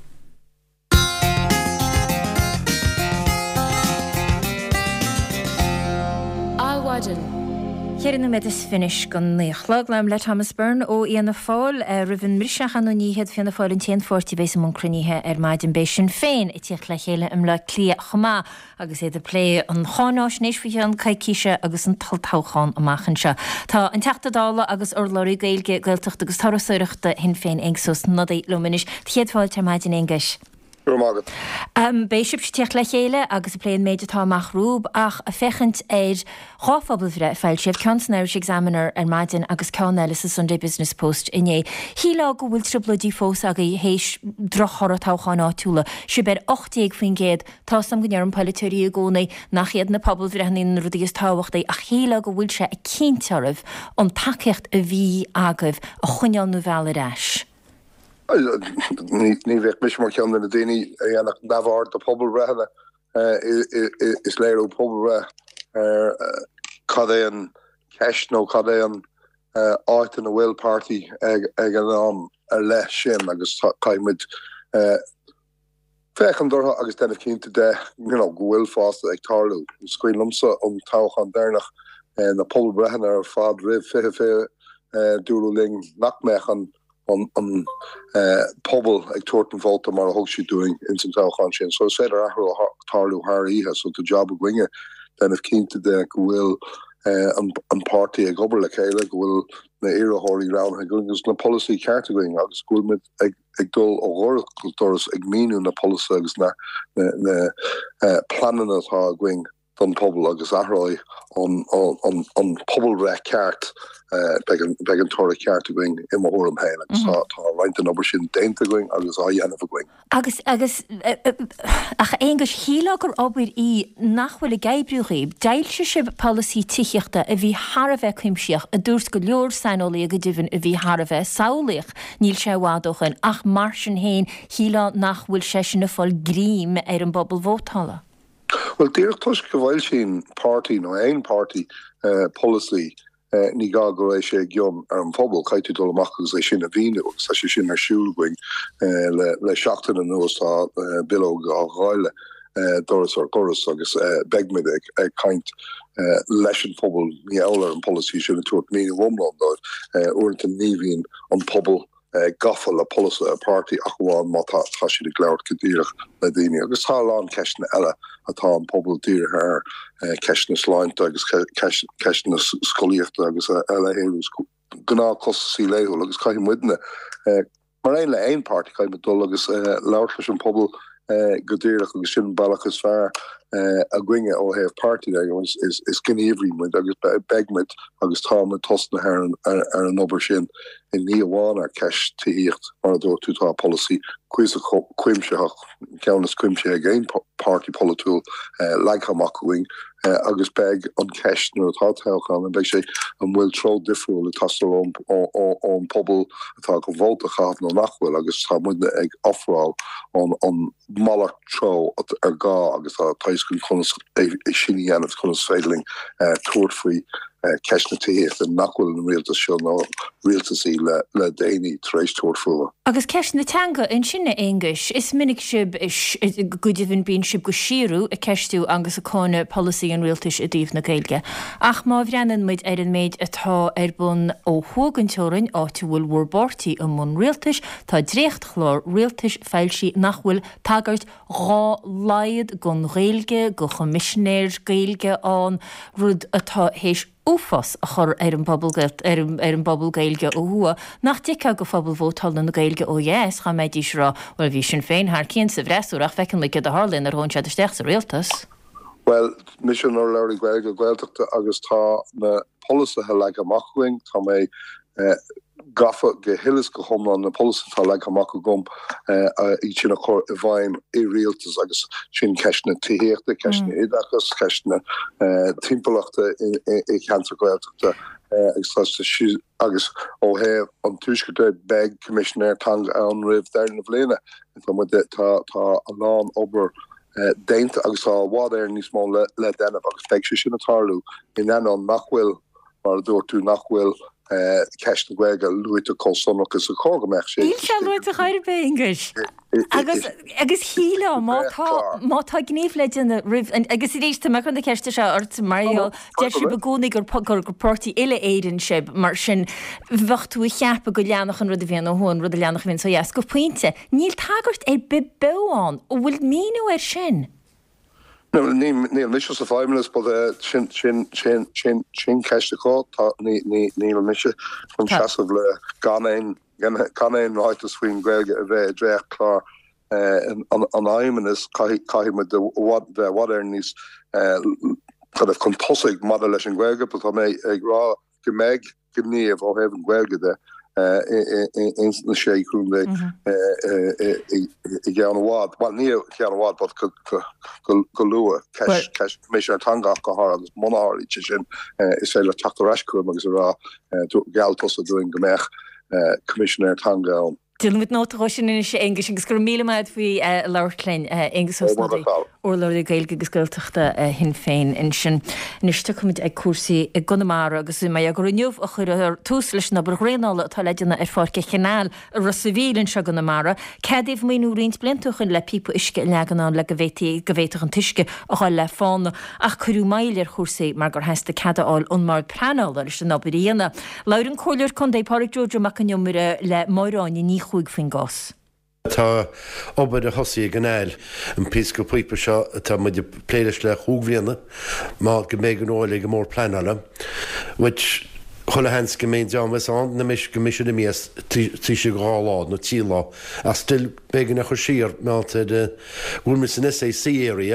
Áhaidan. Chéirna med is finis gan néchlog leim le Thomas Byrne ó íana fáil a rihann mriseach an níhead fianna fáil an ten forty béis am cruníthe ar maidin béis sin féin i tíocht le chéile am le clia chomá agus éidir lé an chánáis nééis fi an caiiciise agus an taltácháin amachchan se. Tá an teachtadála agus orlóí gailge gailtecht agus tarasúireachta hin féin angsús nadaí luminis chéad fáil te maidin English. Um, Béisip tíocht le chéile agus a pléin méidir táach rúb ach a fechant éid ráfabulre feil siad Constnerish Examiner ar maidin agus cánelis a Sunday Business Post iné. Hílá go bhfuil triblodí fós aga hééis drochor tácháin átúla. Si ber ochtaíag faoin géad tá sam gnear an politúí a gcónaí nach iad na poblbhreanín rudíos táhachtaí a chéile go bhfuil se a cíntarmh an takecht a bhí agah a chuineal nó bheala reis. Ní bheith mis mar ceanna na daoine anach nabhar de pobl brethna is léir ó pobl breth ar cad é an ceis nó cad é an áit an a bhfuil party ag an am ar leis sin agus caiimid fech an dortha agus denmh cinnta de go bhfuil fásta ag tarlú. Scuin lumsa an táchan déirnach na pobl brethna ar fad rih fiche fé dúrú ling nachmechan on on uh pobl ag torten volta mar hog she doing in some táchan sin. So said ar ahro tarlu Harry has so the job of winge then if keen to the will uh an an party ag ober le chéile will na era holy round gus na policy cart going agus school mit ag ag dul ó cultúras ag míú na policy agus na na uh planan atá going don pobl agus ahroi on on on on pobl re ceart begin begin tora ceart going im orm hain agus tá reint an ober sin deinte going agus á dhéanamh going. Agus agus ach égus hílagur obair í nachhfuil gaibrúí, deilse se policy tiíochta a bhí Harbheith cuimseach a dús go leor sanolí go dtíhann a bhí Harbheith saolich níl se bhádochan ach mar sin héin híla nachhfuil se sin na fáil grím ar an bobbal vótala. Well, Dirk Tusk go bhfuil sin party no ein party uh, policy uh, ní ga go éis sé gion ar an phobal caiitú dul amach agus é sin a bhíú sa sé sin ar siúlgoing uh, le, le seachtain an nuas tá uh, bilog á gháile uh, doras ar goras agus uh, begmid ag, ag kaint uh, leis an phobal ní eler an policy sin a tuair mí omland uh, uint an níhín an pobal Uh, gaffel a policy a party achháin má tá si de gléir godíirech le daine agus tá lá ceisna eile atá an pobl dír haar uh, ceisna sláinte agus ceisna scoíochtta agus eile héú gná cosí léhol agus caiim muidne uh, mar ein le ein party caiim dul agus uh, leir leis an pobl uh, godíirech agus sin bailachas fear Uh, a gwinge ó hef party is is is gníhrí mu agus begmid agus tá tosna her ar an ober sin in níháin ar ceis tííocht mar dó tútá policy cuiis a cuiimseach ceannas cuiimse a géin party politool uh, le haaching uh, agus beg an ceisnú atátechan an beg sé an bhfuil tro difriúil le tastal ón pobl atá go bhóta chaaf nó nachhfuil agus tá muine ag afráil an an malach tro ar gá agus a kun kunnas sinni an kunnas féling toortfri ceisna tííocht an nachhfuil an réaltas seo ná réaltasí le le déine éis toortfuile. Agus ceisna teanga in sinna English is minic sib is goidihn bín sib go siú a ceistú agus a cána policy an réaltas a dtíobh na gailge. Ach má bhreanan muid ar an méid atá ar bun ó thuganteorainn áte bhfuil warbortaí an mún réaltas tá dréocht chlár réaltas feilsí nachhfuil tagart rá laiad gon réilge go chomisisinéir gailge an rud atá héis úfas a chur ar an bobblegelt ar an bobbal gailge ó hua nach dicha go fabal bhótal na gailge ó yes cha méid is rá bhil bhí sin féin haar cín sa bhreú ach fecin le a Harlinn ar hn se steach sa réaltas. Well, mission or leir gailge gailteachta agus tá na policy he le amaching tá mé gafa ge hillis go homlan na policy tá le amach gom í sin a chor a bhaim i réaltas agus sin ceisna tíhéachta ceisna iadachas ceisna timpachta i cancer gailteachta agus agus ó heh an túisgurte beg commissioner tang an rih deir na bléine tá tá an lá ober déinte agus á bhád ar níos mó le le denmh agus fe sin atarlú in an an nachhfuil mar dúir tú nachhfuil ceist gwega luite colson agus a chogamach sé. Íl se luit a chair be English. Agus agus híla má tá gníomhleid in rih agus i rééis me chun na ceiste se ort Mario de si begónig gur gur gur portí ile éan sib mar sin bhachtú cheappa go leannach an rud a bhéan hn rud a leannach vinn so jas go puinte. Níl tagart é be beán ó bhfuil míú ar sin. No, ní ní mis a feimlas, but sin sin sin sin sin ceiste có tá ní ní ní mis chun seaamh le ganéin ganéin ráit a swin gréige a bheith dréach chlár an an aimmen is cai me de wat wat er níos kind of chun tosig mad leis an gréige, but tá mé ag rá go méid gníomh ó hefn gréige de in na sé grún i gan wad wat nie gan wad wat go lue mé tanga go har agus monarlí sin is sé tatarku agus ra gal to doing gomech commissioner tanga an. Dil mit nó sin in sé English agus gur míle maid fao leirlein Engus ó le gailge goscuilteachta hin féin in sin nuiste chumid ag cuasaí i Gunamara agus mé a gur nniuh a chur ar tús leis na réála atá leidirna ar fáce chinál a Rosavílinn se Gunamara, Cadíh míú rint blintúchan le pípa isce leganán le go bhétaí go bhéach an tuisce a cháil le fána ach chuú mailir chósaí mar gur heasta cadaáil ón mar prenal leis an nabaíana. Laurin choir chun dépáric Georgia Macaniumire le Mairáin ní chuig fin gás. Tá obair a thosaí gnéil an pís go puipa seo tá mu de pléiles le chúghhéanana má go méid an óla go mór pleanala, which chola hens go méid deanmas an na mis go misisiú mías tí sé gráá nó tílá a still bégan a chu sír máta de bhfuil san is é sí area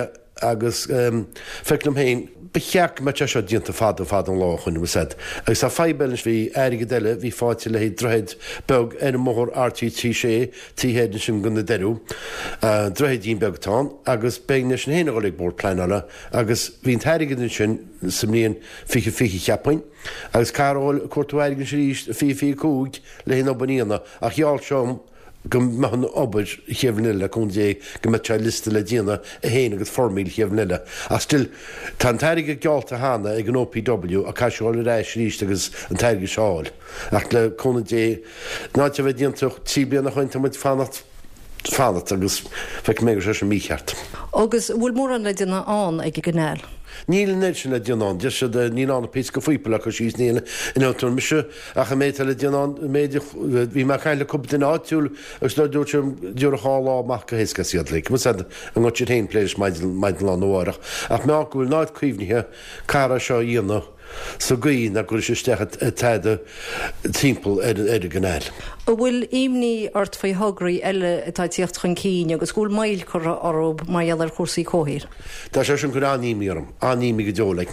agus um, feicnam héin becheach me te seo dínta fad a fad an láchun was said. Agus sa feibbelins hí aige deile hí fáte le hé dreid beg ar mór R T T sé tíhéidir sin gona deú uh, dreid dín begtá agus beine sin héna goleg bór pleinala agus hín teirigen sin samlíon fiche fiche cheappain agus cáil cuairtuaigen sé ríist fi fi cúg le hén obaníana ach cheall seom go mehan obair cheamhnile chun dé go me te liste le díana a héana agus formíl cheamhnile. A still tá teirige geálta hána ag an O P W a caiisiáil rééis ríist agus an teirige seáil. Ach le chuna dé náte bheith díanach tí blianana chuin muid fanat fanat agus feic mé sé sem mícheart. Agus bhfuil mór an le duna an ag gnéil. Níl net sin le Dionán, de se de ní an pí go fuiipla go síos níle inúir me se a cha méid le Dionán méidir bhí mar chaile cup den áúil agus le dúirtem dúr háá amach go héisca siad le. Mu an go sé héin pléis maidid lá nóach. Ach me gohfuil náid cuiomhnithe cara seo íonna so gaí na gur sé stechat teide timppel ar a gnéil. A bhfuil imní ort faoi thugraí eile atá tíocht chun cíine agus gúil mail chu orb maiall ar chósaí cóhír. Tá sé sin gur anííarm aníimi go deola.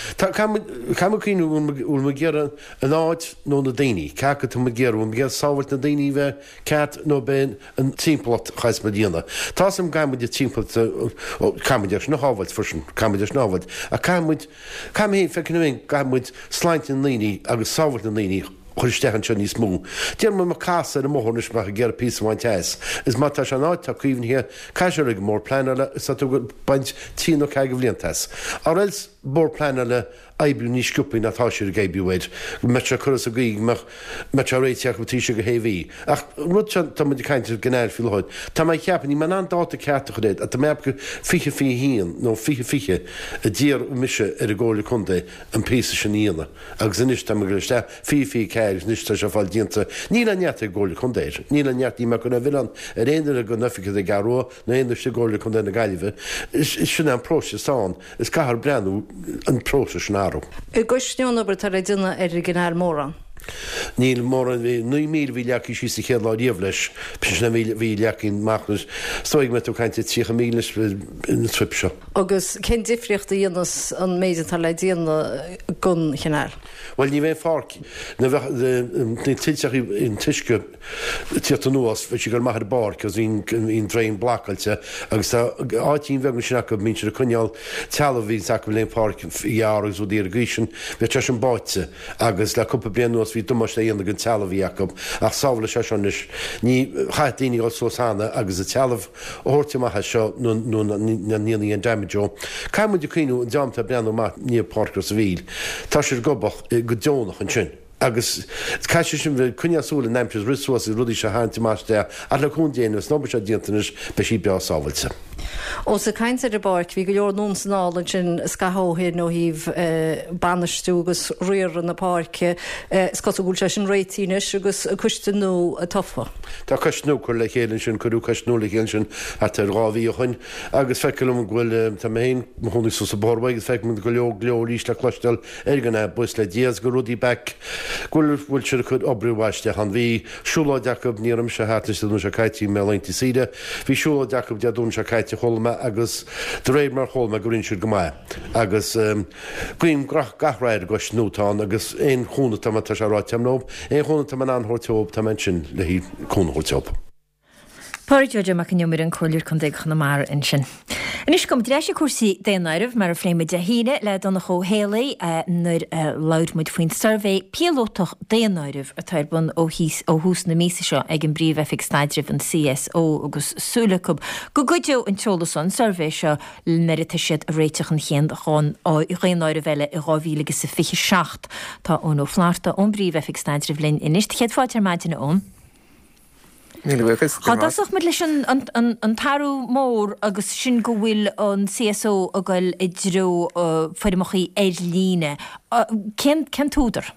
Caimcíú úl me ggéar an áid nó na daoine, cecha tú me ggéarú me ggéar sáhailt na daoine bheith ceart nó ben an timpplaat chais me díana. Tá sem gaiimiid timppla caiimiidir na háhailt fusin caiimiidir náhaid a caiimiid caiim hé fecin gaiimiid sleint an líní agus sáhailt na líní chuirstechan se níos mú. Déar me mar casa a mórnis me a ggéar písáin teis. Is má tá an áid tá cuomhn caiisiir go mór pleinile is tú go baint tí nó cai go bbliontas. Á els bór pleinile ebliú ní sciúpaí natá siir gaibúid, me se churas a gaig me te réiteach go tí se go héhí. Ach ru tá mu caiinte gnéir fi leid. Tá mai ceapan í man an dáta ceach réid, a tá me go fiche fi híían nó fiche fiche a ddíar mise ar a ggóla chundé an písa sin íana. agus inis tá goiste fi fi ceir níta se fáil dínta. Ní le neat ggóla chundéir. Ní le neat í me gona bhilan a réidir a go naficha a garú na éonidir se ggóla chundé na gaiileh. Is sin an próse sáin, is cahar brenn an próse ná. I gcuisneón obair tar duna ar gnéil móran. Níl mór an bhí nu mí bhí leachí sí sa chéad lá díomh leis pis na bhí leacinn macnas stoig me tú caiinte tícha mílas na trip seo. Agus cén difriocht a dhéanas an méidir tar le díana gun chénéil? Well ní bhéh farc na tiiseach in tuisce títa nuas bheit si gur maithar bar cos hín drein blacailte agus áitín bhegann sinach go mín a chuneal telahín sa go léon parc iargus ó dtíar a grísin bheit te an báite agus le cuppa blian nuas hí dumas é dhéana gon telahí Jacob ach sábhla se seis ní chatíine á sósána agus a telah óirtimethe seo nó níanaí an daimeideo. Caiimiid chuoinú an deamta breanú má ní parcras a bhíl. Tá sé gobach go deonach an sin. Agus caiisi sin bhfuil cuneasúla neimtis risúas i rudí se háinte máiste a le chun déanamh nóba se díantanis be sí be sábhailte. Ó sa caiinte ar barc bhí go leor nún sanálan sin scathóhéir nó híh banistúgus riar an na páce sco gúil se sin réitíine agus cuiiste nó a tofa. Tá caiisnú chu le chéann sin chuú caiisnúla chéan sin a tar ráhí a chuin agus feicilm ghfuil tá méon chunig sú sa borbaig feic mu go leor leor rís le cloisteil ar ganna buis le díaz go rudí bec Gúil bhfuil se chud obrúhaiste an bhí siúlá Jacob níorm se hálaú se caiití me leinti siide, hí siúlá Jacob deadún se caiite holma agus de réid mar holma gurinn siú go mai. agus cuioim grach gahraid go snútáin agus éon chúna tá se ráiteam nób, éon chúna tá an anthirteób tá sin le hí cúnahirteób. Páirteide mac neomir an choúir chun déag chuna mar in sin. Inis gom dréis sé cuasaí déanairmh mar a phléime de híine le donna chohéla nuair leidmuid faoin survé pialótach déanairmh a tarbun ó híos ó hús na mísa seo ag an bríomh efik staidirh an C S O agus súlacub. Go goideo an teolasan survé seo merite siad a réiteach an chéan chun ó réanairmh eile i ráhílagus sa fiche seacht tá ón ó fláirta ón bríomh efik staidirh linn inis chéad fáilte maidine ón. Chadasach mit leis an tarú mór agus sin go bhfuil an C S O a gail i ddró foiidirmochaí éir líne. Cén túidir?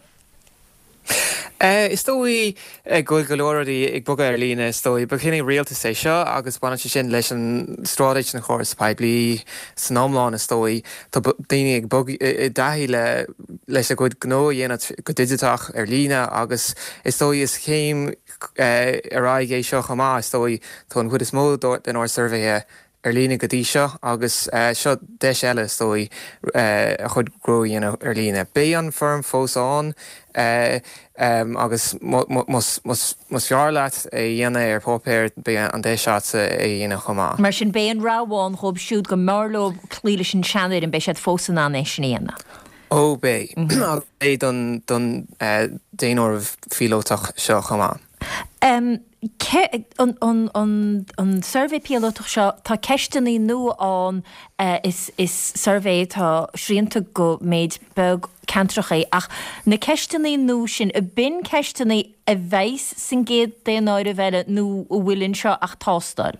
Is tóí ghfuil go leorí ag bog ar lína tóí, ba chinnig réalta sé seo agus bana sin leis an stráid na chóras peblií san námláin is tóí tá daine ag bog dahí le leis a gcuid gó dhéanaad go digitach ar lína agus is tóí is chéim ará é seo chamá is tóí tá an chud is mó den áir survéthe ar lína go dtí seo agus seo deis eile dói a chud groíana ar lína. Bé an firm fósáin agus mus fearlaat a dhéana ar pópéir bé an déisiáte a dhéana chomá. Mar sin bé an ráháin chob siúd go marló clíile sin seanir an bé sé fósan an é sinna. Ó bé é don déanúir fílóteach seo chomá. Um, an survey pilotoch seo tá ceistení nu an uh, is, is survey tá sríanta go méid beg cantracha ach na ceistení nu sin a bin ceistení a bheis sin géad déanaid a bheile nu a bhfuilinn seo ach tástal.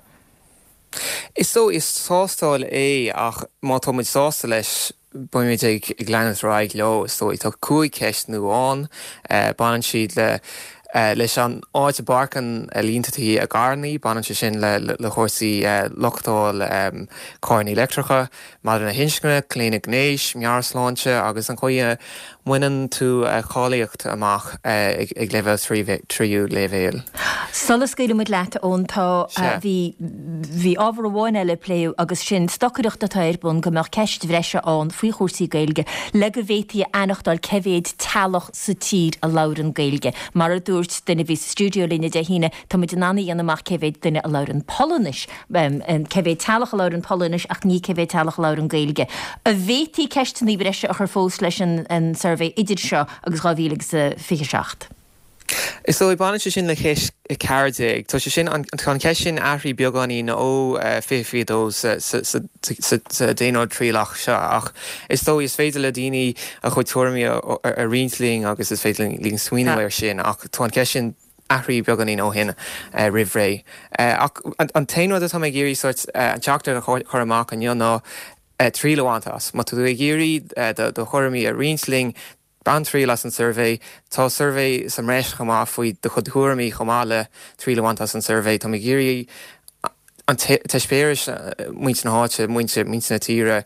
Is so is tástal é ach má tá muid sásta leis buimiid ag gleannas ráig leo is so tá cúig ceist nu an uh, banan siad le Uh, leis an áid barcan a líntatí a garnaí, banan sin le, le, le chósaí uh, lochtáil um, cáirní electricha, mar na hinscne, cléine gnéis, mearasláinte, agus an chuige muinean tú uh, chálaíocht amach uh, ag, ag leibh tríú leibhéil. Solas goile muid leat ón tá bhí ábhar bháin eile pléú agus sin stocaireacht a tairbun go mar ceist bhreise an faoi chósaí gailge le go bhétaí anachtáil cevéad talach sa tír a lauran gailge. Mar a dúr duna bhí studio lína de híine tá mu den anna dhéanamach cevéid duine a lauran Polonis um, cevéid talach a lauran Polonis ach ní cevéid talach lauran gailge. A bhétaí ceistení bhreise a chu fós leis an survey idir seo agus ráhílig sa ficheseacht. Is so i banna sin le chéis i cardig, tá sin an chu ceis sin ahrí beagání na ó féfiadó sa déanaid trílach seo ach is tó is féidir le daoine a chuid tuairmí a rinsling agus is féidir líon swinoir sin ach tá ceis sin ahrí beagání ó hin rihré. Ach an tainrad atá mé géirí sort an teachtar a chuir amach an ná trílehaantas, má tú géirí do chuirmí a rinsling ban trí las an survey, tá survey sam réis chomá faoi de chud thuairmí chomá le trílehaantas an survey, tá mé géirí an teispéiris muinte na háte, muinte na tíre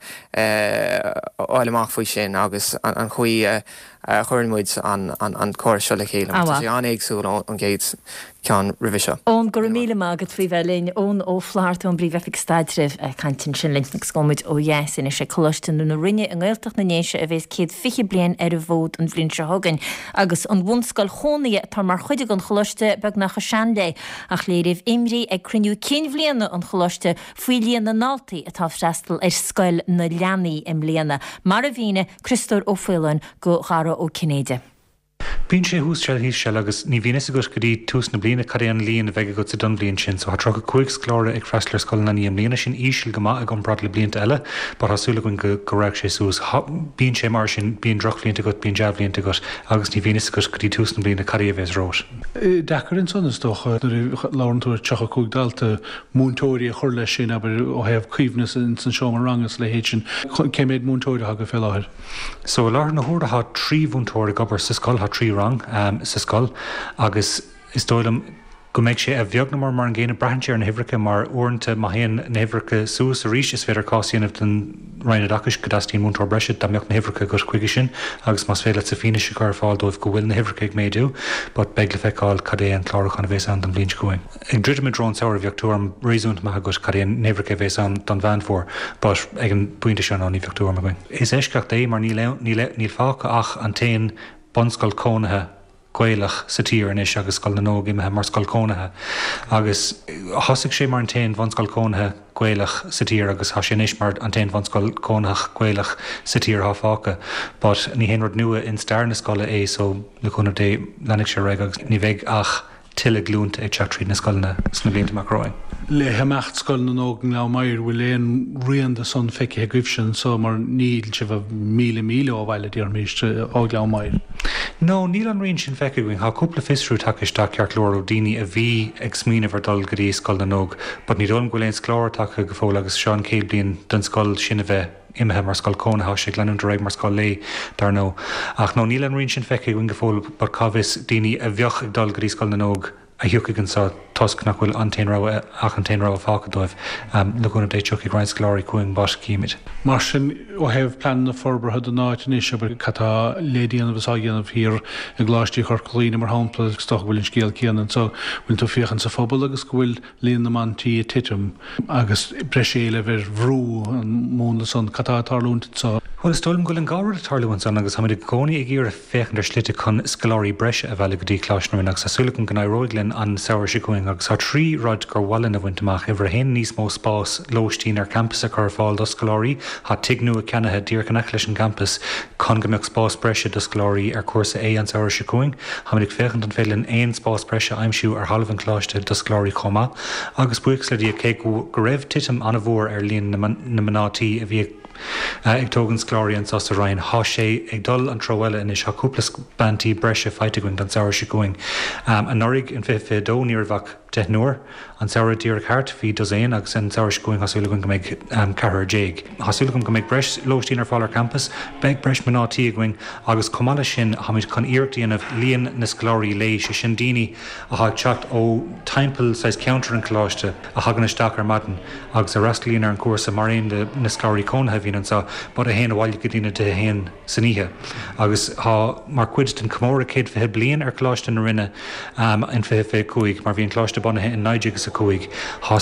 áileach faoi sin agus an chuí chuirmuid an cóir seo le chéile. Tá sé anéagsú an géad cean rihí seo. Ón gur míle mágad faoi bhelín ón ó fláart ón brí bhefic staidrih cantin sin linsnig scomid ó yes in is sé choistin na rinne an ggéilteach na néise a bheits céad fiche blian ar a bhód an bhlín se hagan agus an bhunscail chonaí tar mar chuide an choloiste beg nach a seandé ach léirih imrí ag cruniú cin bbliana an choloiste faoi líana na náltaí atá freistal ar scoil na leanaí im léana mar a bhíine Christór ó Fuileáin go chara ó Cinnéide. Bín sé hús se hí se agus ní bhíine a gus go dtí tús na bliana caríon líon a bheith go sa don blion sin, so tro chuig scláire ag freisler scoil na níon líana sin ísil go ag an brad le blianta eile, bar hasúla gon go goreaach sé sús. Bín sé mar sin bíon droch blianta go bíon jab blianta go agus ní bhíine gus go dtí tús na bliana carí a bheits rós. Dechar in sonnas docha láintúir techa chuig dalta múntóirí a chur lei sin aber ó hebh cuimhnas in san seomar rangas le héit sin céméid múntóirí ha go fé láthir. So láir na thuair ha trí bhúntóirí gobar sa scoil ha trí rang um, sa scoil agus is dóilm go méid sé a bheag mar mar an ggéine brehantíar an hihracha mar uanta mahéon na hihracha sús a ríis is féidir cáíanamh den reinine dachas go dastíí múntóir breise da meocht na hihracha gur chuige sin agus mas féile sa fine se chuir fáil dóibh go bhfuil na hihracha ag méidú, but beag le feicáil cadé an chlárach an bhés an don blin goin. Ag dríide me drón saoir bheagtúm réúnt me agus cadé an hihracha bhés an don bhean fór, but ag an buinte se an í bheagtúm a goin. Is éisceach é mar níl fácha ach an tain bonscoil cónathe gcuilech sa tír in is agus scoil na nóg imethe mar scoil cónathe. Agus thosaigh sé mar an tain bhanscoil cónathe gcuilech sa tír agus tha sin is mar an tain bhanscoil cónach gcuilech sa tír há fáca. But ní héanrad nua in stair na scoile é so le chuna dé lenig sé réig agus ní bheith ach tiile glúnt ag teach tríd na scoilna sna blianta macróin. Le hemecht scoil na nógan le mair bhfuil léon rianda son feice a gcuibsin so mar níl se bh míle míle ó bhile dtíar míiste á le mair. No, níl an rion sin feice going há cúpla fisrú takeisteach ceart leir ó daoine a bhí ag smíanamh ar dul go dtí scoil na nóg, but ní dul go léon scláir take go fóla agus seán céad blion den scoil sin a bheith imethe mar scoil cónathe sé glenn réig mar scoil lé dar nó. Ach nó níl an rion sin feice going go fóla bar cabhis daoine a bheoch ag dul go dtí scoil na nóg a hiúcaigh an sa tosk nach bhfuil an taon rá ach an taon rá fácadóibh le gúna dé tuí Gráins glóí chuing bas cíimiid. Mar sin ó heh plan na forbrethe an náitin is aber catá lédíanana bh áanamh hir a gláistí chorclína mar hápla stoch bhfuil scéal céanan so bhfuil tú fiochan sa fphobal agus bhfuil líon na mantí titim agus breisiile bhir bhrú an móna san catá tarlúnta sa. Well stolum goil an gáir a tarlúin san agus haid gcóí ag gur a féchan ar slite chun scaláí breise a bheile go dtí cláisnarin agus sasúlachan gan róiglann an saoir si going agus tá trí ráid gur bhhain a bhaintach ihar hen níos mó spás lóistín ar campus a chur fáil do scaláí há tignú a cenathe díorcannach leis an campus chun go meach spás breise do scaláí ar cuasa é an saoir si going haid féchan an félinn éon spás breise aimimsiú ar halamh an chláiste do scaláí chomá agus buic le dí cé go raibh titim anna bhór ar líon na manátí a bhí ag tógan scláíonn sa rain há sé ag dul an trohile in is seúpla bantí breise feiteún an saoir si going. An norig in fé fé dóníorhah de nuair an saoir dír ceart hí do éon agus an saoir si going hasúlagann go méid cethir déig. Hasúlagann go méid breis lóistín ar fáil campus, beag breis manátí going agus cumála sin haid chun íirtaíanamh líon na scláirí lei sé sin daoine a ha techt ó timppel sais counter an chláiste a hagan isteach ar madan agus a rasclíonn ar an cuasa mar aon de na scláirí cónathe hín an sa bud a héana bhhaile go dtíine de héan saníthe. Agus há mar cuid den commóra céad fithe blion ar chláiste na rinne in fé fé cuaig mar bhíon chláiste bunathe in naidegus a cuaig há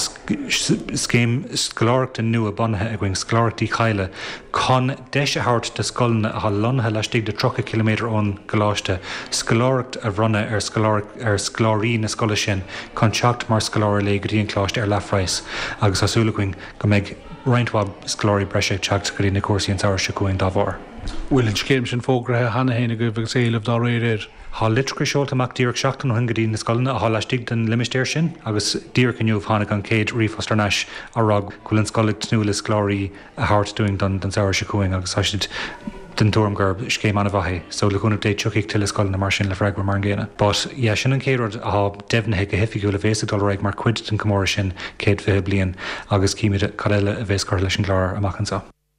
scéim scláirta nua bunathe a going scláirtaí chaile chun deise hart de scoilna a lonathe leis de trocha kilometr ón goláiste scoláirt a bhrunne ar ar scláirí na scoile sin chun teacht mar scoláir le go dtíon chláiste ar lefreis agus asúlaing go méid Reinintwab scláirí breise teacht go dtí na cuasaí an saoir si going dá bhór. Bhfuil an scéim sin fógrathe hena héna go bh éileh dá réir. Tá litcra seoltaach díoach seachtain ó hungadí na scoilna a há leistigh den limistéir sin agus díorcaniuh hána an céad riomhostarneis a rag chuil an scoileh tnúla scláirí a hartúing don den saoir si going agus haisiid den túm gur céim anna bhaithe, so le gúnmh dé tuigh til scoil na mar sin le freigra mar ggéine. But yeah, sin an céad a defnathe go hefiú le bhésa dul raig mar cuid den commóra sin céad fé blion agus cíimiide carile a bhés car leis an gláir amachchansa.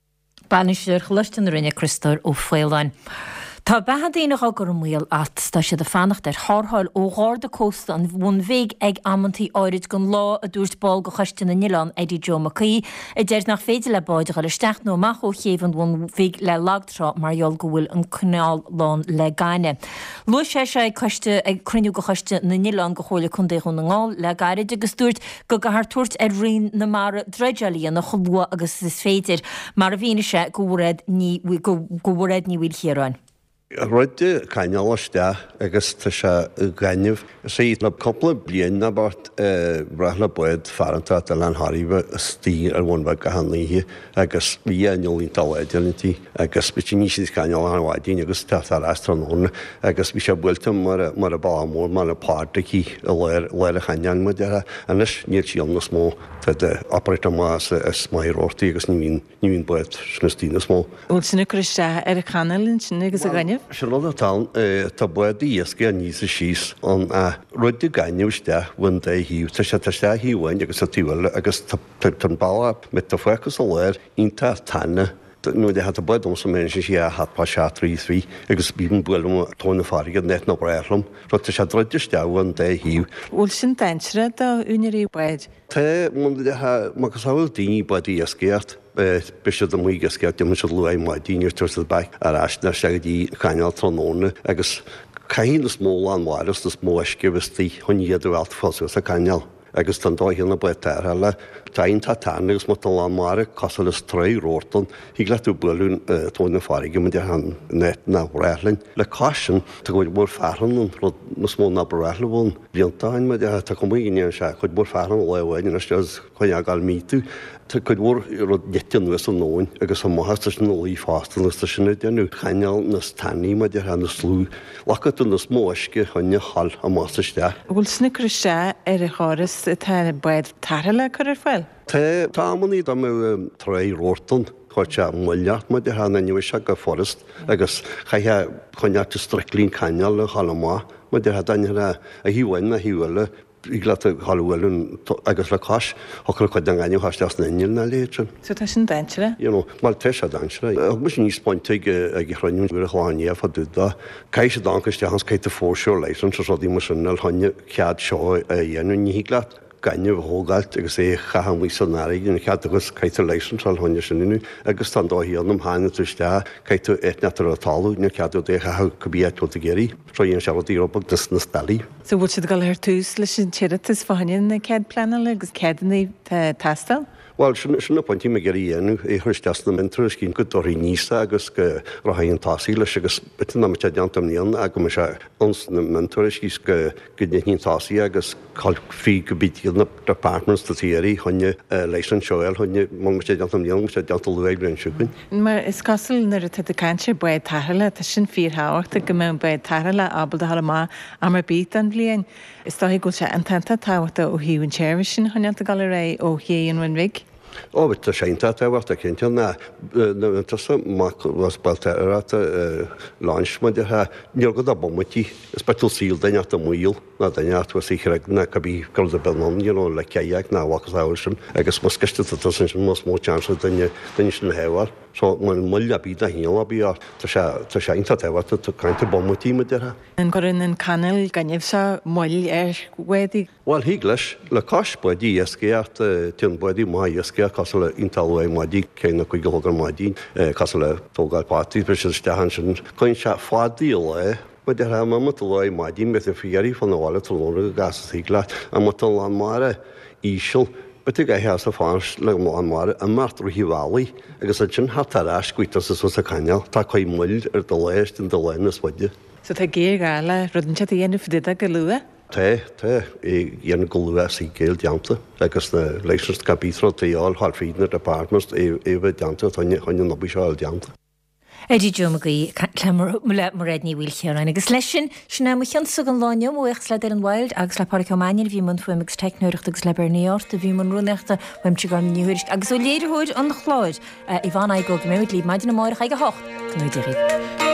Banisir chluistin rinne Christóir ó Foileáin. Tá behadíach á gur mhuiil at tá siad a fannacht ar thortháil ó gáir de cósta an bhn bhéig ag ammantí áid gon lá a dúirt ball go chuiste na Nílan Eddie Joe McKee i d déir nach féidir le báide le steach nó amach ó chéhann bhn bhéig le lagtrá marall go bhfuil an cneál lán le gaiine. Lu sé sé chuiste ag cruniú go chuiste na Nílan go chola chun déún na ngáil le gaiide agus dúirt go go thúirt ar rion na mar dreidealaí na chubua agus is féidir mar a bhíine sé go bhréid ní go bhréid ní bhfuil chéráin. Roide caiineáiste agus tá se gaiineh sé iad le coppla blion na bart brethla buid faranta a lehaíbh tí ar bhhainbeh go hanlaíthe agus bhí anolín taláidirtí agus be ní si caiineáil anhhaidín agus tetar astranóna agus bhí sé builta mar mar a bámór mar apátaí a leir leir a chaineang mu deire anis níl síal na smó operator más is mairóirtaí agus ní hín buid snustína smó. Bhil sinna chuiste ar a chanalinn sin agus a gaiineh? Se lo tá tá buid íosca a níos a síos an a ruide gaiinehiste bhain é híú tá sé teiste híúhain agus a tíhile agus tan bailá mit tá foichas a léir ínta taine nu de hat a buid om sa men sé hatpá se trí trí agus bín builm tóna farige net na brelumm, ru se dreidirstehain é híú. Bhil sin daintre do unirí buid. Tá mu magus saoil daoine buid íoscéart. Bis am muige ceart mu se luim mai díir tu be ar eisna se dí caiineal tróna agus caiine na smó anhairas na smóiscigus tí chuníidir bhalt fógus a caiineal. agus tan dóhéanna buir le tain tá tánagus má lá mar coslas trí rótan hí le tú buún tóna farige mu de han net na rélainn. Le caian tá goid bór fearran ru na smó na breile bhin bíontáin me tá go íon se chuid bór fearran lehhain na steos chuine gáil míú. Tá chuid bhór ru dean wes an nóin agus an maithe sin nóí fástal na sinna deanú chaineal na taní me de hena slú lachaú na smóisce chunne hall a máiste. Bhfuil snicr se ar a cháras tá buid tarla chu ar fáil? Tá támaní do mé trí rótan chuirte muileart mu de hena nniu se go forest agus chaithe chuneart striclín caineal le chaá mu de daine a híhain na hiúile í le hallhfuilún agus le cais chuil chuid an gaiinú háisteas na inil na léitrin. So tá sin daintre? Má te a daintre. Ag mu níos pointinte ag chroinún bhar a chláine fa dúda, cai sé dácaiste hans caiit a fórseo leisan sa rodí mar sinnal thaine cead seo a dhéanú níhlaat. Gainne bhógailt agus é chahan mí sannaí in chead agus caiite leisan sal thaine sinú, agus tá dóhíanam hána tuiste caiitú éitnetar a talú na ceadú é cha cobíú a géirí, tro on seadírópa dus na stalí. So bhil siad gal ar túús leis sin tíad is fáin na cead planala agus ceadna tastal? Well sinna pointí me geí dhéanú é chuisteas na mentor cín go doí níosa agus go rahaon tasí leis agus bitin na te deantam níon a go me se ons na mentor ís go go hín tasí agus frí go bítíal na partners do tíirí chunne leis an seoil chunne má sé deantam níon sé deantal luid brenn siúin. Mar is cosal nar a te canse buid tarla tá sin fíorthachta go mé buid tarla abal de má am mar bít an bblion. Is tá go se an tenta táhata ó hiún séir sin chuneanta gal ré ó chéanhain vig. Ó bit a seinta tehhart a cinnte na was balta arata láinsmaid ha níor go a bommatí is betul síl daine a múil na daine was na cabí go a bennom le ceiag na wagus ásin agus mas ceiste sin mas mó chance daine daine sin hehair. So man mull a bí a híal a bí tá seinta tehhart a caiinte bommatí me de ha. An go in an canal ganimh se mull ar wedi? Well hí leis le cais buidí escéart tún buidí má escé cos le intalha maidí céna chu gogur maidín cos le tógáil pátí be stehan sin chuinn se fádíal é, bu de ha ma le maidín be a fiarí fan bháile talóra gas híla a mu an mare ísisiil. But I have a fans le an mar a martrú híhálaí agus a sin hattarrás cuiita sa so a caneal, tá chuid muil ar do léist in do lenas waide. So tá géir gáile rudanse a dhéanamh fidida go lua? Tá tá i dhéanana go lua sí géal deanta agus na leisans capítra taáil Harfrídnar departments é bheith deanta chuine nobí seáil deanta. Eddie Jomagaí clemar le mar réidní bhil chearán agus leis sin sinna mu cheansa an láine mhuichs le ar an bhil agus le paricáin bhí man fuimigus teicnúirecht agus le bernéart a bhí man runneachta bhaimte gan níhuiist agus ó léidirthúid an chláid i bhana go go méid lí maidin na máir ag go hocht go nuidir.